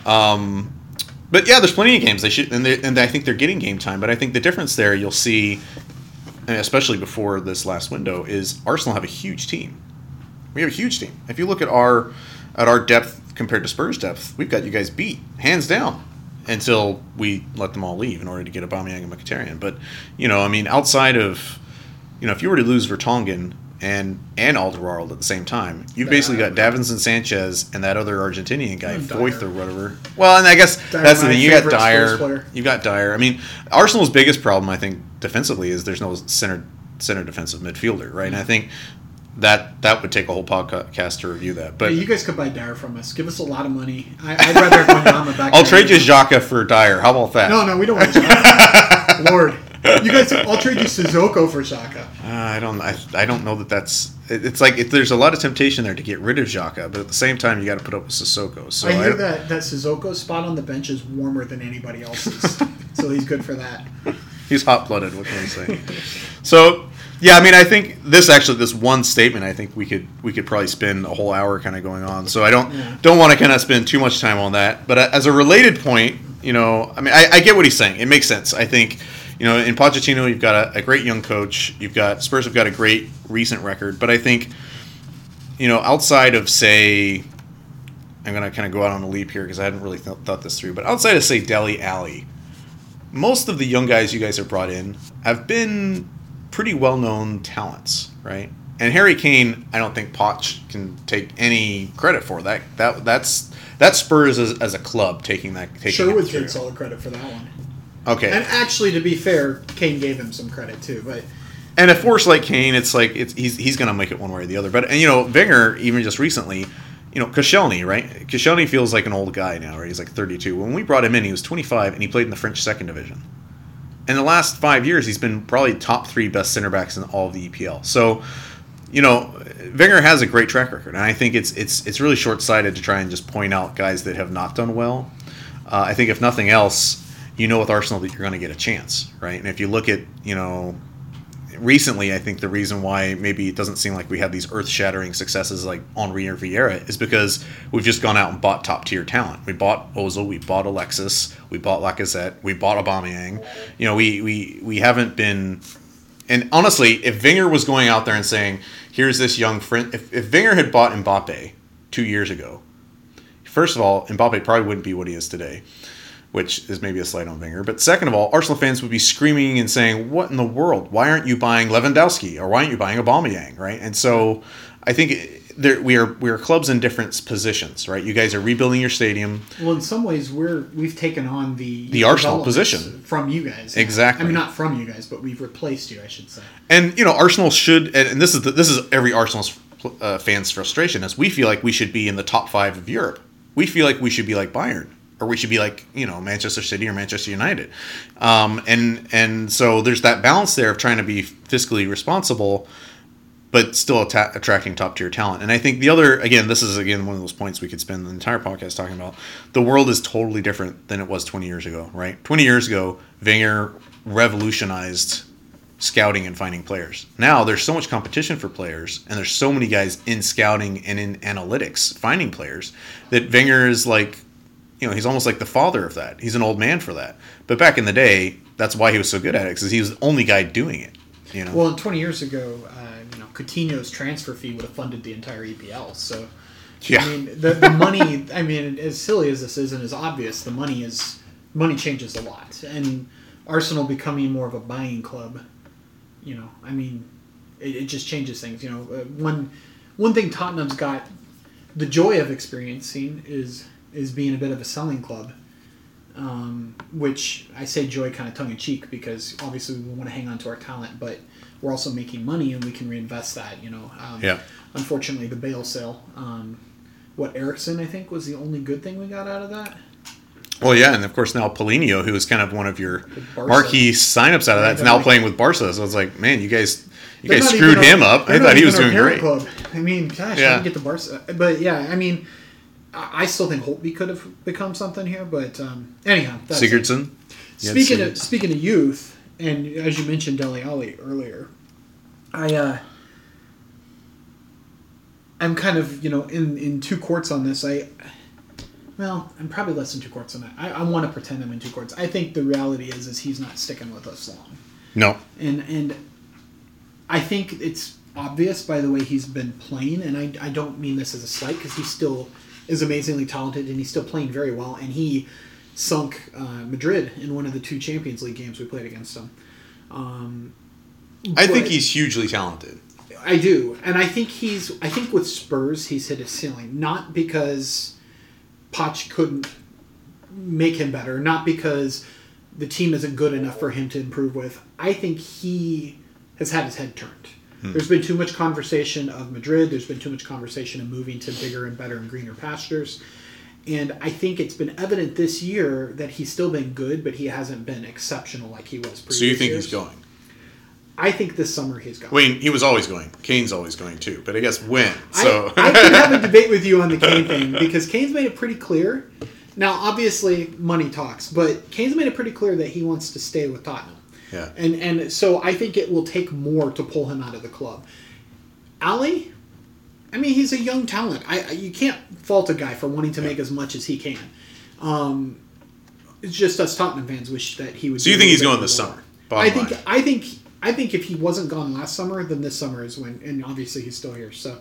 But yeah, there's plenty of games. They should, and I think they're getting game time. But I think the difference there you'll see, especially before this last window, is Arsenal have a huge team. We have a huge team. If you look at our depth compared to Spurs' depth, we've got you guys beat hands down. Until we let them all leave in order to get Aubameyang and Mkhitaryan. But, outside of, if you were to lose Vertonghen and Alderweireld at the same time, you've basically got Davinson Sanchez and that other Argentinian guy, Foyth or whatever. Well, and I guess that's the thing. You got Dyer. You've got Dyer. I mean, Arsenal's biggest problem, I think, defensively is there's no center defensive midfielder, right? And I think that would take a whole podcast to review that. But you guys could buy Dyer from us. Give us a lot of money. I'd rather have Wanyama back. I'll trade you Xhaka for Dyer. How about that? No, we don't want Xhaka. Lord, you guys. I'll trade you Sissoko for Xhaka. I don't know that that's. It's like there's a lot of temptation there to get rid of Xhaka, but at the same time you got to put up with Sissoko. So I hear that Sissoko spot on the bench is warmer than anybody else's, so he's good for that. He's hot-blooded. What can I say? So. Yeah, I mean, I think this one statement, I think we could probably spend a whole hour kind of going on. So I don't want to kind of spend too much time on that. But as a related point, I get what he's saying. It makes sense. I think, in Pochettino, you've got a great young coach. Spurs have got a great recent record. But I think, outside of, say, I'm going to kind of go out on a leap here because I hadn't really thought this through. But outside of, say, Dele Alli, most of the young guys you guys have brought in have been pretty well-known talents, right? And Harry Kane, I don't think Poch can take any credit for that. That's Spurs as a club taking Sherwood takes all the credit for that one. Okay. And actually, to be fair, Kane gave him some credit too, but. And a force like Kane, it's like he's going to make it one way or the other. But Wenger even just recently, Koscielny, right? Koscielny feels like an old guy now, right? He's like 32. When we brought him in, he was 25, and he played in the French second division. In the last 5 years, he's been probably top 3 best center backs in all of the EPL. So, Wenger has a great track record, and I think it's really short-sighted to try and just point out guys that have not done well. I think if nothing else, with Arsenal that you're going to get a chance, right? And if you look at, recently, I think the reason why maybe it doesn't seem like we have these earth-shattering successes like Henry or Vieira is because we've just gone out and bought top-tier talent. We bought Ozil, we bought Alexis, we bought Lacazette, we bought Aubameyang. We haven't been And honestly, if Wenger was going out there and saying, here's this young friend, if Wenger had bought Mbappe 2 years ago, first of all, Mbappe probably wouldn't be what he is today, which is maybe a slight on Wenger. But second of all, Arsenal fans would be screaming and saying, what in the world? Why aren't you buying Lewandowski? Or why aren't you buying Aubameyang, right? And so I think we are clubs in different positions, right? You guys are rebuilding your stadium. Well, in some ways, we've taken on the Arsenal position from you guys. Exactly. I mean, not from you guys, but we've replaced you, I should say. And Arsenal should, and this is every Arsenal fan's frustration, is we feel like we should be in the top 5 of Europe. We feel like we should be like Bayern, or we should be like Manchester City or Manchester United, and so there's that balance there of trying to be fiscally responsible, but still attracting top tier talent. And I think this is one of those points we could spend the entire podcast talking about. The world is totally different than it was 20 years ago, right? 20 years ago, Wenger revolutionized scouting and finding players. Now there's so much competition for players, and there's so many guys in scouting and in analytics finding players, that Wenger is like, he's almost like the father of that. He's an old man for that. But back in the day, that's why he was so good at it, because he was the only guy doing it. Well, 20 years ago, Coutinho's transfer fee would have funded the entire EPL. So, yeah. I mean, the money. I mean, as silly as this is and as obvious, the money changes a lot, and Arsenal becoming more of a buying club. I mean, it just changes things. One thing Tottenham's got the joy of experiencing is being a bit of a selling club, which I say joy kind of tongue in cheek, because obviously we want to hang on to our talent, but we're also making money and we can reinvest that. Unfortunately, the Bale sale, Ericsson, I think, was the only good thing we got out of that. Well, yeah, and of course now Paulinho, who was kind of one of your marquee signups out of that, is now playing with Barca. So it's like, man, you guys screwed him up. I thought he was doing great. Club. I mean, gosh, I didn't get the Barca. But yeah, I mean, I still think Holtby could have become something here. But anyhow, Sigurdsson. Speaking of youth, and as you mentioned Dele Alli earlier, I'm kind of in two courts on this. I'm probably less than two courts on that. I want to pretend I'm in two courts. I think the reality is he's not sticking with us long. No. And I think it's obvious by the way he's been playing, and I don't mean this as a slight, because he still is amazingly talented and he's still playing very well, and he sunk Madrid in one of the 2 Champions League games we played against them. I think he's hugely talented. I do. And I think with Spurs he's hit his ceiling, not because Poch couldn't make him better, not because the team isn't good enough for him to improve with. I think he has had his head turned. There's been too much conversation of Madrid. There's been too much conversation of moving to bigger and better and greener pastures. And I think it's been evident this year that he's still been good, but he hasn't been exceptional like he was previous So you think years. he's going? I think this summer he's going. I mean, he was always going. Kane's always going too, but I guess when. So I could have a debate with you on the Kane thing, because Kane's made it pretty clear. Now, obviously, money talks, but Kane's made it pretty clear that he wants to stay with Tottenham. Yeah. And so I think it will take more to pull him out of the club. Ali, I mean, he's a young talent. You can't fault a guy for wanting to make as much as he can. It's just us Tottenham fans wish that he would. So you think he's going this summer? I think if he wasn't gone last summer, then this summer is when, and obviously he's still here. So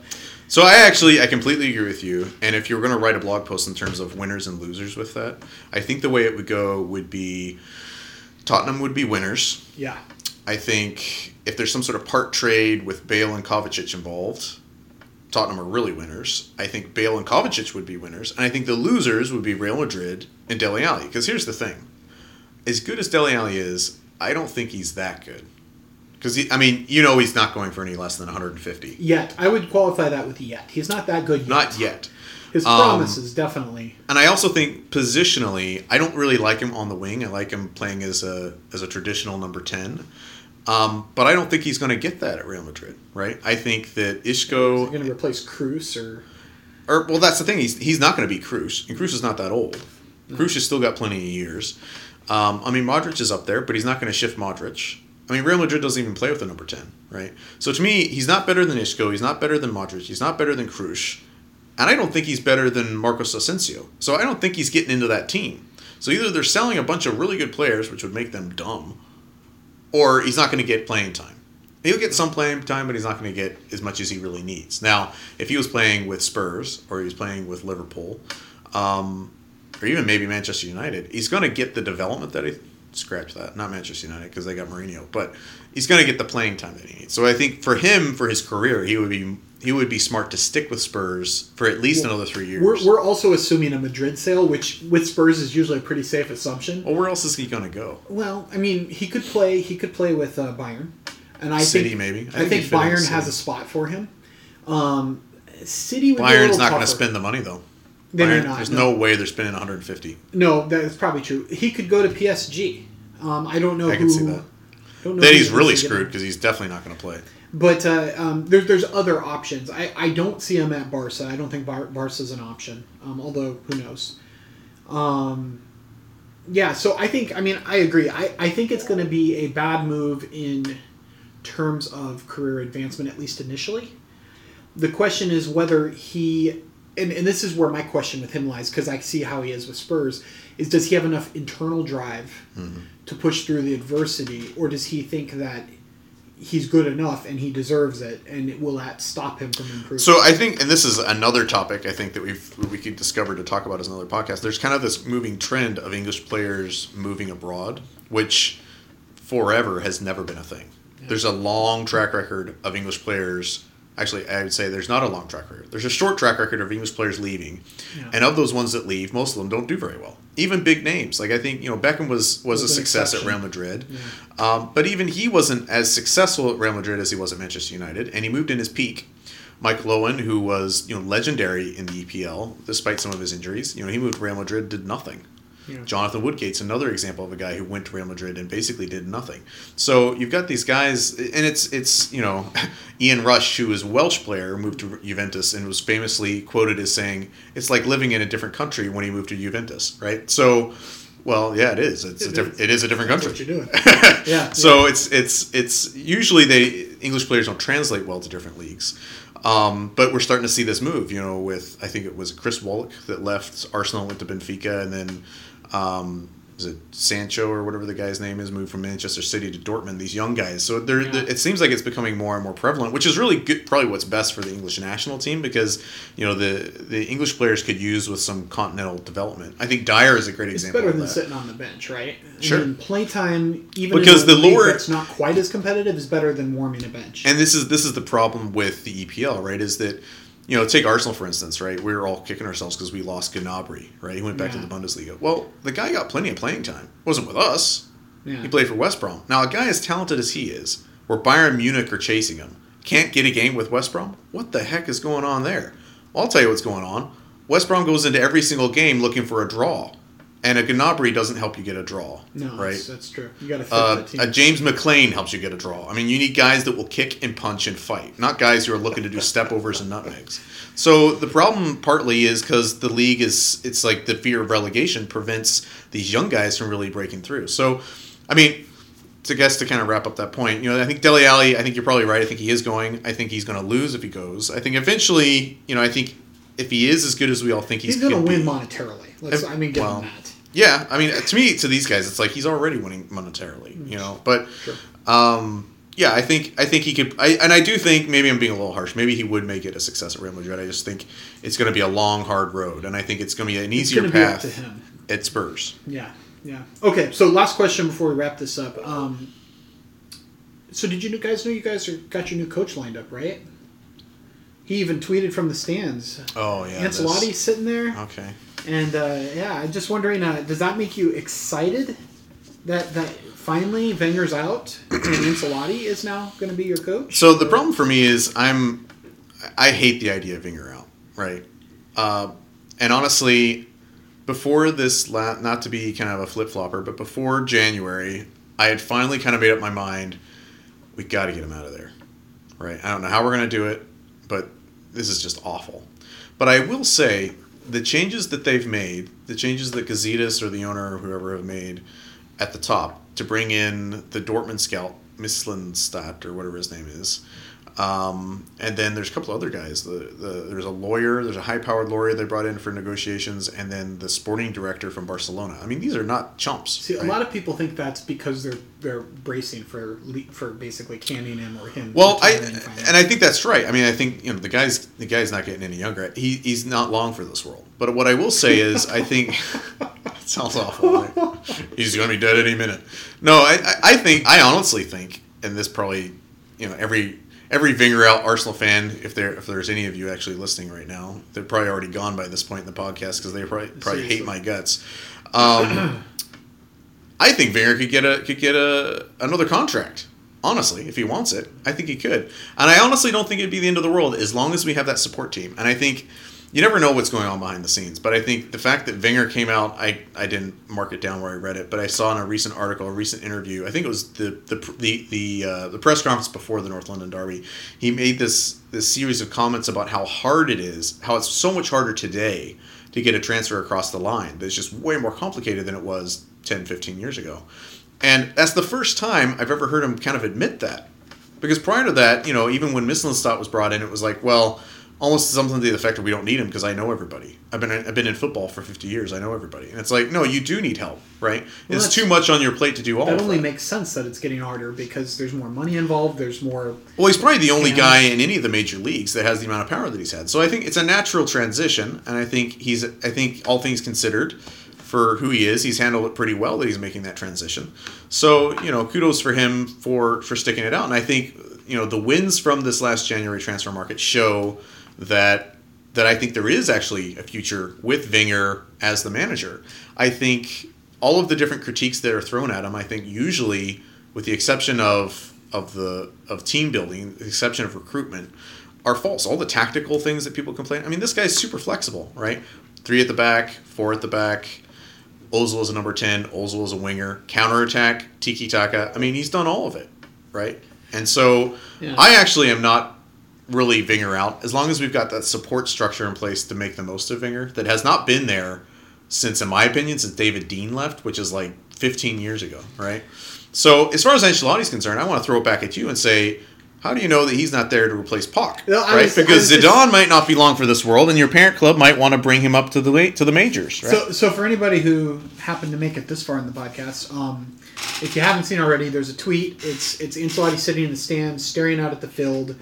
I completely agree with you. And if you were going to write a blog post in terms of winners and losers with that, I think the way it would go would be Tottenham would be winners. Yeah. I think if there's some sort of part trade with Bale and Kovacic involved, Tottenham are really winners. I think Bale and Kovacic would be winners. And I think the losers would be Real Madrid and Dele Alli. Because here's the thing. As good as Dele Alli is, I don't think he's that good. Because, he's not going for any less than 150. Yet. I would qualify that with yet. He's not that good yet. Not yet. His promise is definitely. And I also think positionally, I don't really like him on the wing. I like him playing as a traditional number 10. But I don't think he's going to get that at Real Madrid, right? I think that Isco... Is he going to replace Kroos or... Well, that's the thing. He's not going to be Kroos. And Kroos is not that old. No. Kroos has still got plenty of years. Modric is up there, but he's not going to shift Modric. Real Madrid doesn't even play with the number 10, right? So to me, he's not better than Isco. He's not better than Modric. He's not better than Kroos. And I don't think he's better than Marcos Asensio. So I don't think he's getting into that team. So either they're selling a bunch of really good players, which would make them dumb, or he's not going to get playing time. He'll get some playing time, but he's not going to get as much as he really needs. Now, if he was playing with Spurs or he was playing with Liverpool, or even maybe Manchester United, he's going to get the development that he... Scratch that. Not Manchester United because they got Mourinho. But he's going to get the playing time that he needs. So I think for him, for his career, he would be smart to stick with Spurs for at least another 3 years. We're also assuming a Madrid sale, which with Spurs is usually a pretty safe assumption. Well, where else is he going to go? Well, I mean, he could play with Bayern. And City, maybe. I think Bayern has a spot for him. City would be a Bayern's little not going tougher. to spend the money, though. They're not. There's no way they're spending 150. No, that's probably true. He could go to PSG. I don't know. I can see that. Then he's really screwed because he's definitely not going to play. But there's other options. I don't see him at Barca. I don't think Barca's an option. Although who knows? Yeah. So I think. I mean, I agree. I think it's going to be a bad move in terms of career advancement, at least initially. The question is whether he. And this is where my question with him lies, because I see how he is with Spurs, is does he have enough internal drive to push through the adversity, or does he think that he's good enough and he deserves it, and will that stop him from improving? So I think, and this is another topic I think that we could discover to talk about as another podcast, there's kind of this moving trend of English players moving abroad, which forever has never been a thing. Yeah. There's a long track record of English players. Actually, I would say there's not a long track record. There's a short track record of English players leaving. Yeah. And of those ones that leave, most of them don't do very well. Even big names. Like, I think, Beckham was a success at Real Madrid. Yeah. But even he wasn't as successful at Real Madrid as he was at Manchester United. And he moved in his peak. Michael Owen, who was, legendary in the EPL, despite some of his injuries, he moved to Real Madrid, did nothing. Yeah. Jonathan Woodgate's another example of a guy who went to Real Madrid and basically did nothing. So you've got these guys, and it's Ian Rush, who is a Welsh player, moved to Juventus and was famously quoted as saying, "It's like living in a different country when he moved to Juventus." Right? So, well, yeah, it is. It is a different country. That's what you're doing. Yeah. So it's usually English players don't translate well to different leagues. But we're starting to see this move, with, I think it was Chris Wallach that left Arsenal, went to Benfica, and then is it Sancho or whatever the guy's name is, moved from Manchester City to Dortmund, these young guys. So it seems like it's becoming more and more prevalent, which is really good, probably what's best for the English national team, because, the English players could use with some continental development. I think Dyer is a great example of that. It's better than sitting on the bench, right? Sure. I mean, playtime, even because in a league that's not quite as competitive, is better than warming a bench. And this is the problem with the EPL, right, is that, take Arsenal, for instance, right? We were all kicking ourselves because we lost Gnabry, right? He went back to the Bundesliga. Well, the guy got plenty of playing time. Wasn't with us. Yeah. He played for West Brom. Now, a guy as talented as he is, where Bayern Munich are chasing him, can't get a game with West Brom? What the heck is going on there? Well, I'll tell you what's going on. West Brom goes into every single game looking for a draw. And a Gnabry doesn't help you get a draw. No, right? That's true. You got to fit that team. A James McLean helps you get a draw. I mean, you need guys that will kick and punch and fight, not guys who are looking to do step-overs and nutmegs. So the problem partly is because the league it's like the fear of relegation prevents these young guys from really breaking through. So, I mean, to kind of wrap up that point, I think Dele Alli, I think you're probably right. I think he is going. I think he's going to lose if he goes. I think eventually, I think if he is as good as we all think he's going to win monetarily. Give him that. Yeah, I mean, to these guys, it's like he's already winning monetarily, But, sure. Yeah, I think he could. I do think maybe I'm being a little harsh. Maybe he would make it a success at Real Madrid. I just think it's going to be a long, hard road, and I think it's going to be an easier path at Spurs. Yeah. Okay, so last question before we wrap this up. So did you guys know you guys got your new coach lined up, right? He even tweeted from the stands. Oh yeah, Ancelotti's sitting there. Okay. And I'm just wondering, does that make you excited that finally Wenger's out and Ancelotti is now going to be your coach? So the problem for me is I hate the idea of Wenger out, right? And honestly, before this, not to be kind of a flip-flopper, but before January, I had finally kind of made up my mind, we got to get him out of there, right? I don't know how we're going to do it, but this is just awful. But I will say, the changes that they've made, the changes that Gazidis or the owner or whoever have made at the top to bring in the Dortmund scout, Mislintat or whatever his name is, And then there's a couple other guys. There's a lawyer, there's a high-powered lawyer they brought in for negotiations, and then the sporting director from Barcelona. I mean, these are not chumps. See, right? a lot of people think that's because they're bracing for basically canning him or him. Well, I retiring. think that's right. I mean, I think the guy's not getting any younger. He's not long for this world. But what I will say is, I think it sounds awful. Right? He's going to be dead any minute. No, I honestly think, and this probably, every Wenger out Arsenal fan, if there's any of you actually listening right now, they're probably already gone by this point in the podcast because they probably hate my guts. I think Wenger could get another contract. Honestly, if he wants it, I think he could. And I honestly don't think it'd be the end of the world as long as we have that support team. And I think you never know what's going on behind the scenes. But I think the fact that Wenger came out, I didn't mark it down where I read it, but I saw in a recent article, a recent interview, I think it was the press conference before the North London Derby, he made this series of comments about how hard it is, how it's so much harder today to get a transfer across the line. That's just way more complicated than it was 10, 15 years ago. And that's the first time I've ever heard him kind of admit that. Because prior to that, even when Mislintat was brought in, it was like, well, almost something to the effect of we don't need him because I know everybody. I've been in football for 50 years. I know everybody. And it's like, no, you do need help, right? Well, it's too much on your plate to do all of that. That only makes sense that it's getting harder because there's more money involved. There's more... Well, he's probably the only guy in any of the major leagues that has the amount of power that he's had. So I think it's a natural transition, and I think all things considered, for who he is, he's handled it pretty well that he's making that transition. So, kudos for him for sticking it out. And I think, the wins from this last January transfer market show that I think there is actually a future with Wenger as the manager. I think all of the different critiques that are thrown at him, I think usually, with the exception of team building, the exception of recruitment, are false. All the tactical things that people complain. I mean, this guy's super flexible, right? 3 at the back, 4 at the back. Ozil is a number 10. Ozil is a winger. Counterattack, tiki-taka. I mean, he's done all of it, right? And so I actually am not really Wenger out, as long as we've got that support structure in place to make the most of Wenger that has not been there since, in my opinion, since David Dean left, which is like 15 years ago, right? So as far as Ancelotti's concerned, I want to throw it back at you and say, how do you know that he's not there to replace Poch? No, right? Because Zidane might not be long for this world, and your parent club might want to bring him up to the majors, right? So for anybody who happened to make it this far in the podcast, if you haven't seen already, there's a tweet. It's Ancelotti sitting in the stands, staring out at the field.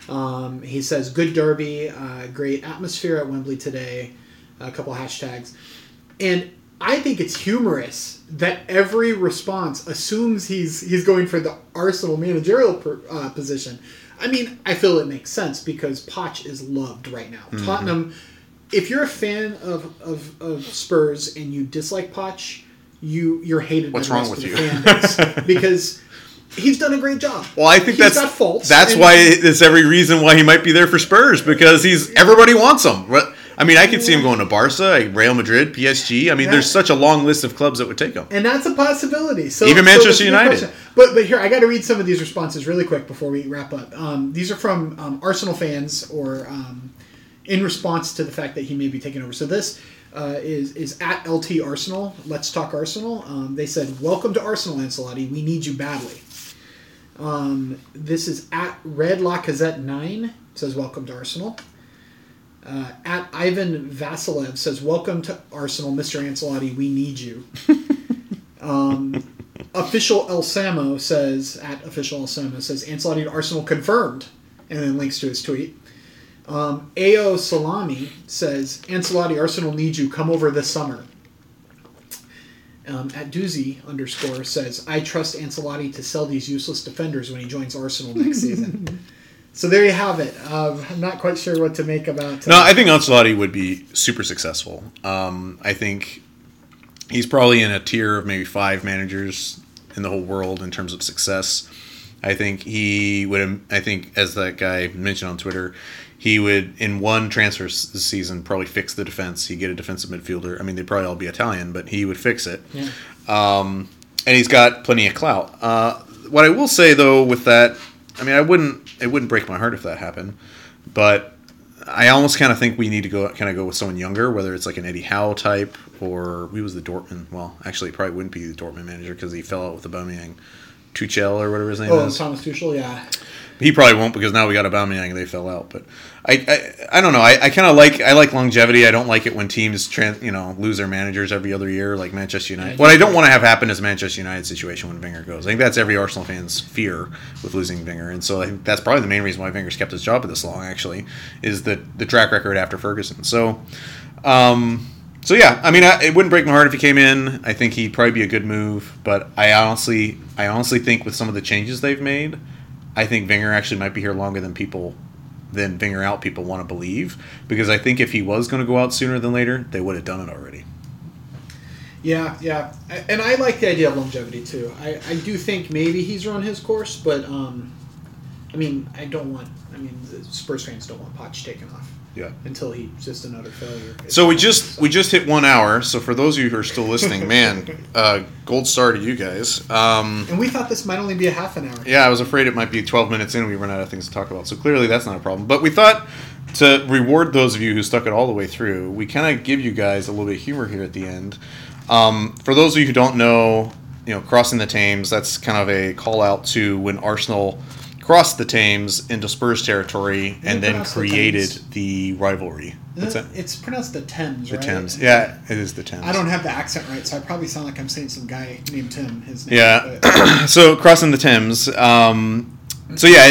He says, "Good derby, great atmosphere at Wembley today." A couple hashtags, and I think it's humorous that every response assumes he's going for the Arsenal managerial position. I mean, I feel it makes sense because Poch is loved right now. Mm-hmm. Tottenham, if you're a fan of Spurs and you dislike Poch, you're hated. What's by the wrong rest with of you? The fan base because he's done a great job. Well, I think he's got faults. That's why it's every reason why he might be there for Spurs, because everybody wants him. I mean, I could see him going to Barca, Real Madrid, PSG. I mean, there's such a long list of clubs that would take him. And that's a possibility. So, even Manchester United. But here, I got to read some of these responses really quick before we wrap up. These are from Arsenal fans or in response to the fact that he may be taking over. So this is at LT Arsenal. Let's talk Arsenal. They said, "Welcome to Arsenal, Ancelotti. We need you badly." This is at Red Lacazette 9. Says, "Welcome to Arsenal." At Ivan Vasilev says, "Welcome to Arsenal, Mr. Ancelotti. We need you." Official El Samo says, at Official El Samo says, "Ancelotti to Arsenal confirmed," and then links to his tweet. Ao Salami says, "Ancelotti, Arsenal needs you. Come over this summer." At Doozy _ says, "I trust Ancelotti to sell these useless defenders when he joins Arsenal next season." So there you have it. I'm not quite sure what to make about... No, I think Ancelotti would be super successful. I think he's probably in a tier of maybe 5 managers in the whole world in terms of success. I think he would... I think, as that guy mentioned on Twitter, he would, in one transfer season, probably fix the defense. He'd get a defensive midfielder. I mean, they'd probably all be Italian, but he would fix it. Yeah. And he's got plenty of clout. What I will say, though, with that... I mean, it wouldn't break my heart if that happened, but I almost kind of think we need to go with someone younger, whether it's like an Eddie Howe type or he was the Dortmund. Well, actually, he probably wouldn't be the Dortmund manager because he fell out with Aubameyang, Tuchel or whatever his name is. Thomas Tuchel, yeah. He probably won't because now we got Aubameyang and they fell out. But I don't know. I kind of like longevity. I don't like it when teams lose their managers every other year like Manchester United. What I don't want to have happen is Manchester United situation when Wenger goes. I think that's every Arsenal fan's fear with losing Wenger, and so I think that's probably the main reason why Wenger's kept his job for this long. Actually, is the track record after Ferguson. So. So yeah, I mean, it wouldn't break my heart if he came in. I think he'd probably be a good move, but I honestly think with some of the changes they've made, I think Wenger actually might be here longer than Wenger out people want to believe, because I think if he was going to go out sooner than later, they would have done it already. Yeah, and I like the idea of longevity too. I do think maybe he's run his course, but Spurs fans don't want Poch taken off. Yeah. Until he's just another failure. So we just hit 1 hour. So for those of you who are still listening, man, gold star to you guys. And we thought this might only be a half an hour. Yeah, I was afraid it might be 12 minutes in and we run out of things to talk about. So clearly that's not a problem. But we thought to reward those of you who stuck it all the way through, we kind of give you guys a little bit of humor here at the end. For those of you who don't know, Crossing the Thames, that's kind of a call out to when Arsenal crossed the Thames into Spurs territory and then created the rivalry. It's pronounced the Thames, right? The Thames. Yeah, it is the Thames. I don't have the accent right, so I probably sound like I'm saying some guy named Tim, his name. Yeah. So crossing the Thames. So yeah,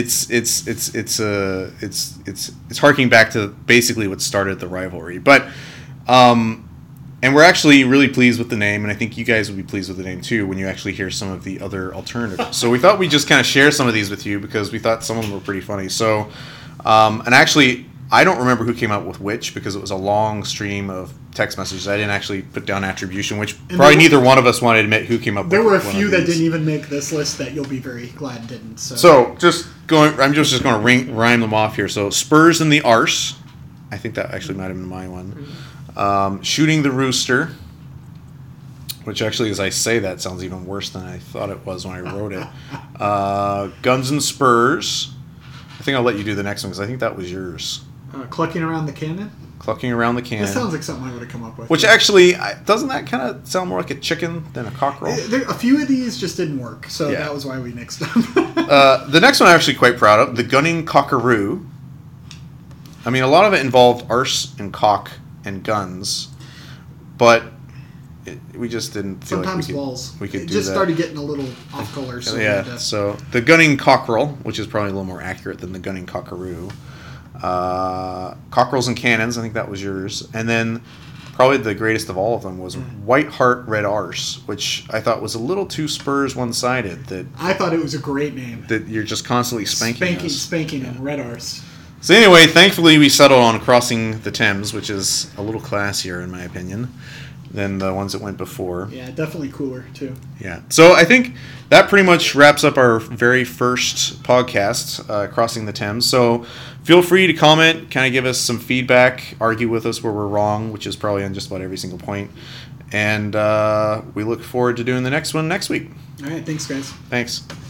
it's harking back to basically what started the rivalry. But and we're actually really pleased with the name, and I think you guys will be pleased with the name too when you actually hear some of the other alternatives. So we thought we'd just kind of share some of these with you because we thought some of them were pretty funny. So, and actually, I don't remember who came up with which because it was a long stream of text messages. I didn't actually put down attribution, which probably neither one of us wanted to admit who came up with. There were a few that didn't even make this list that you'll be very glad didn't. So I'm just going to rhyme them off here. So Spurs in the Arse. I think that actually might have been my one. Shooting the Rooster, which actually, as I say that, sounds even worse than I thought it was when I wrote it. Guns and Spurs. I think I'll let you do the next one because I think that was yours. Clucking around the cannon? Clucking around the cannon. That sounds like something I would have come up with. Which actually, doesn't that kind of sound more like a chicken than a cockerel? A few of these just didn't work, so that was why we nixed them. The next one I'm actually quite proud of, the Gunning Cockaroo. I mean, a lot of it involved arse and cock and guns, but we just didn't feel Sometimes like balls. We could do just that. Started getting a little off color. So so the Gunning Cockerel, which is probably a little more accurate than the Gunning Cockaroo. Cockerels and Cannons, I think that was yours. And then probably the greatest of all of them was White Hart Red Arse, which I thought was a little too Spurs one-sided. That I thought it was a great name. That you're just constantly spanking and Red Arse. So anyway, thankfully we settled on Crossing the Thames, which is a little classier in my opinion than the ones that went before. Yeah, definitely cooler too. Yeah. So I think that pretty much wraps up our very first podcast, Crossing the Thames. So feel free to comment, kind of give us some feedback, argue with us where we're wrong, which is probably on just about every single point. And we look forward to doing the next one next week. All right. Thanks, guys. Thanks.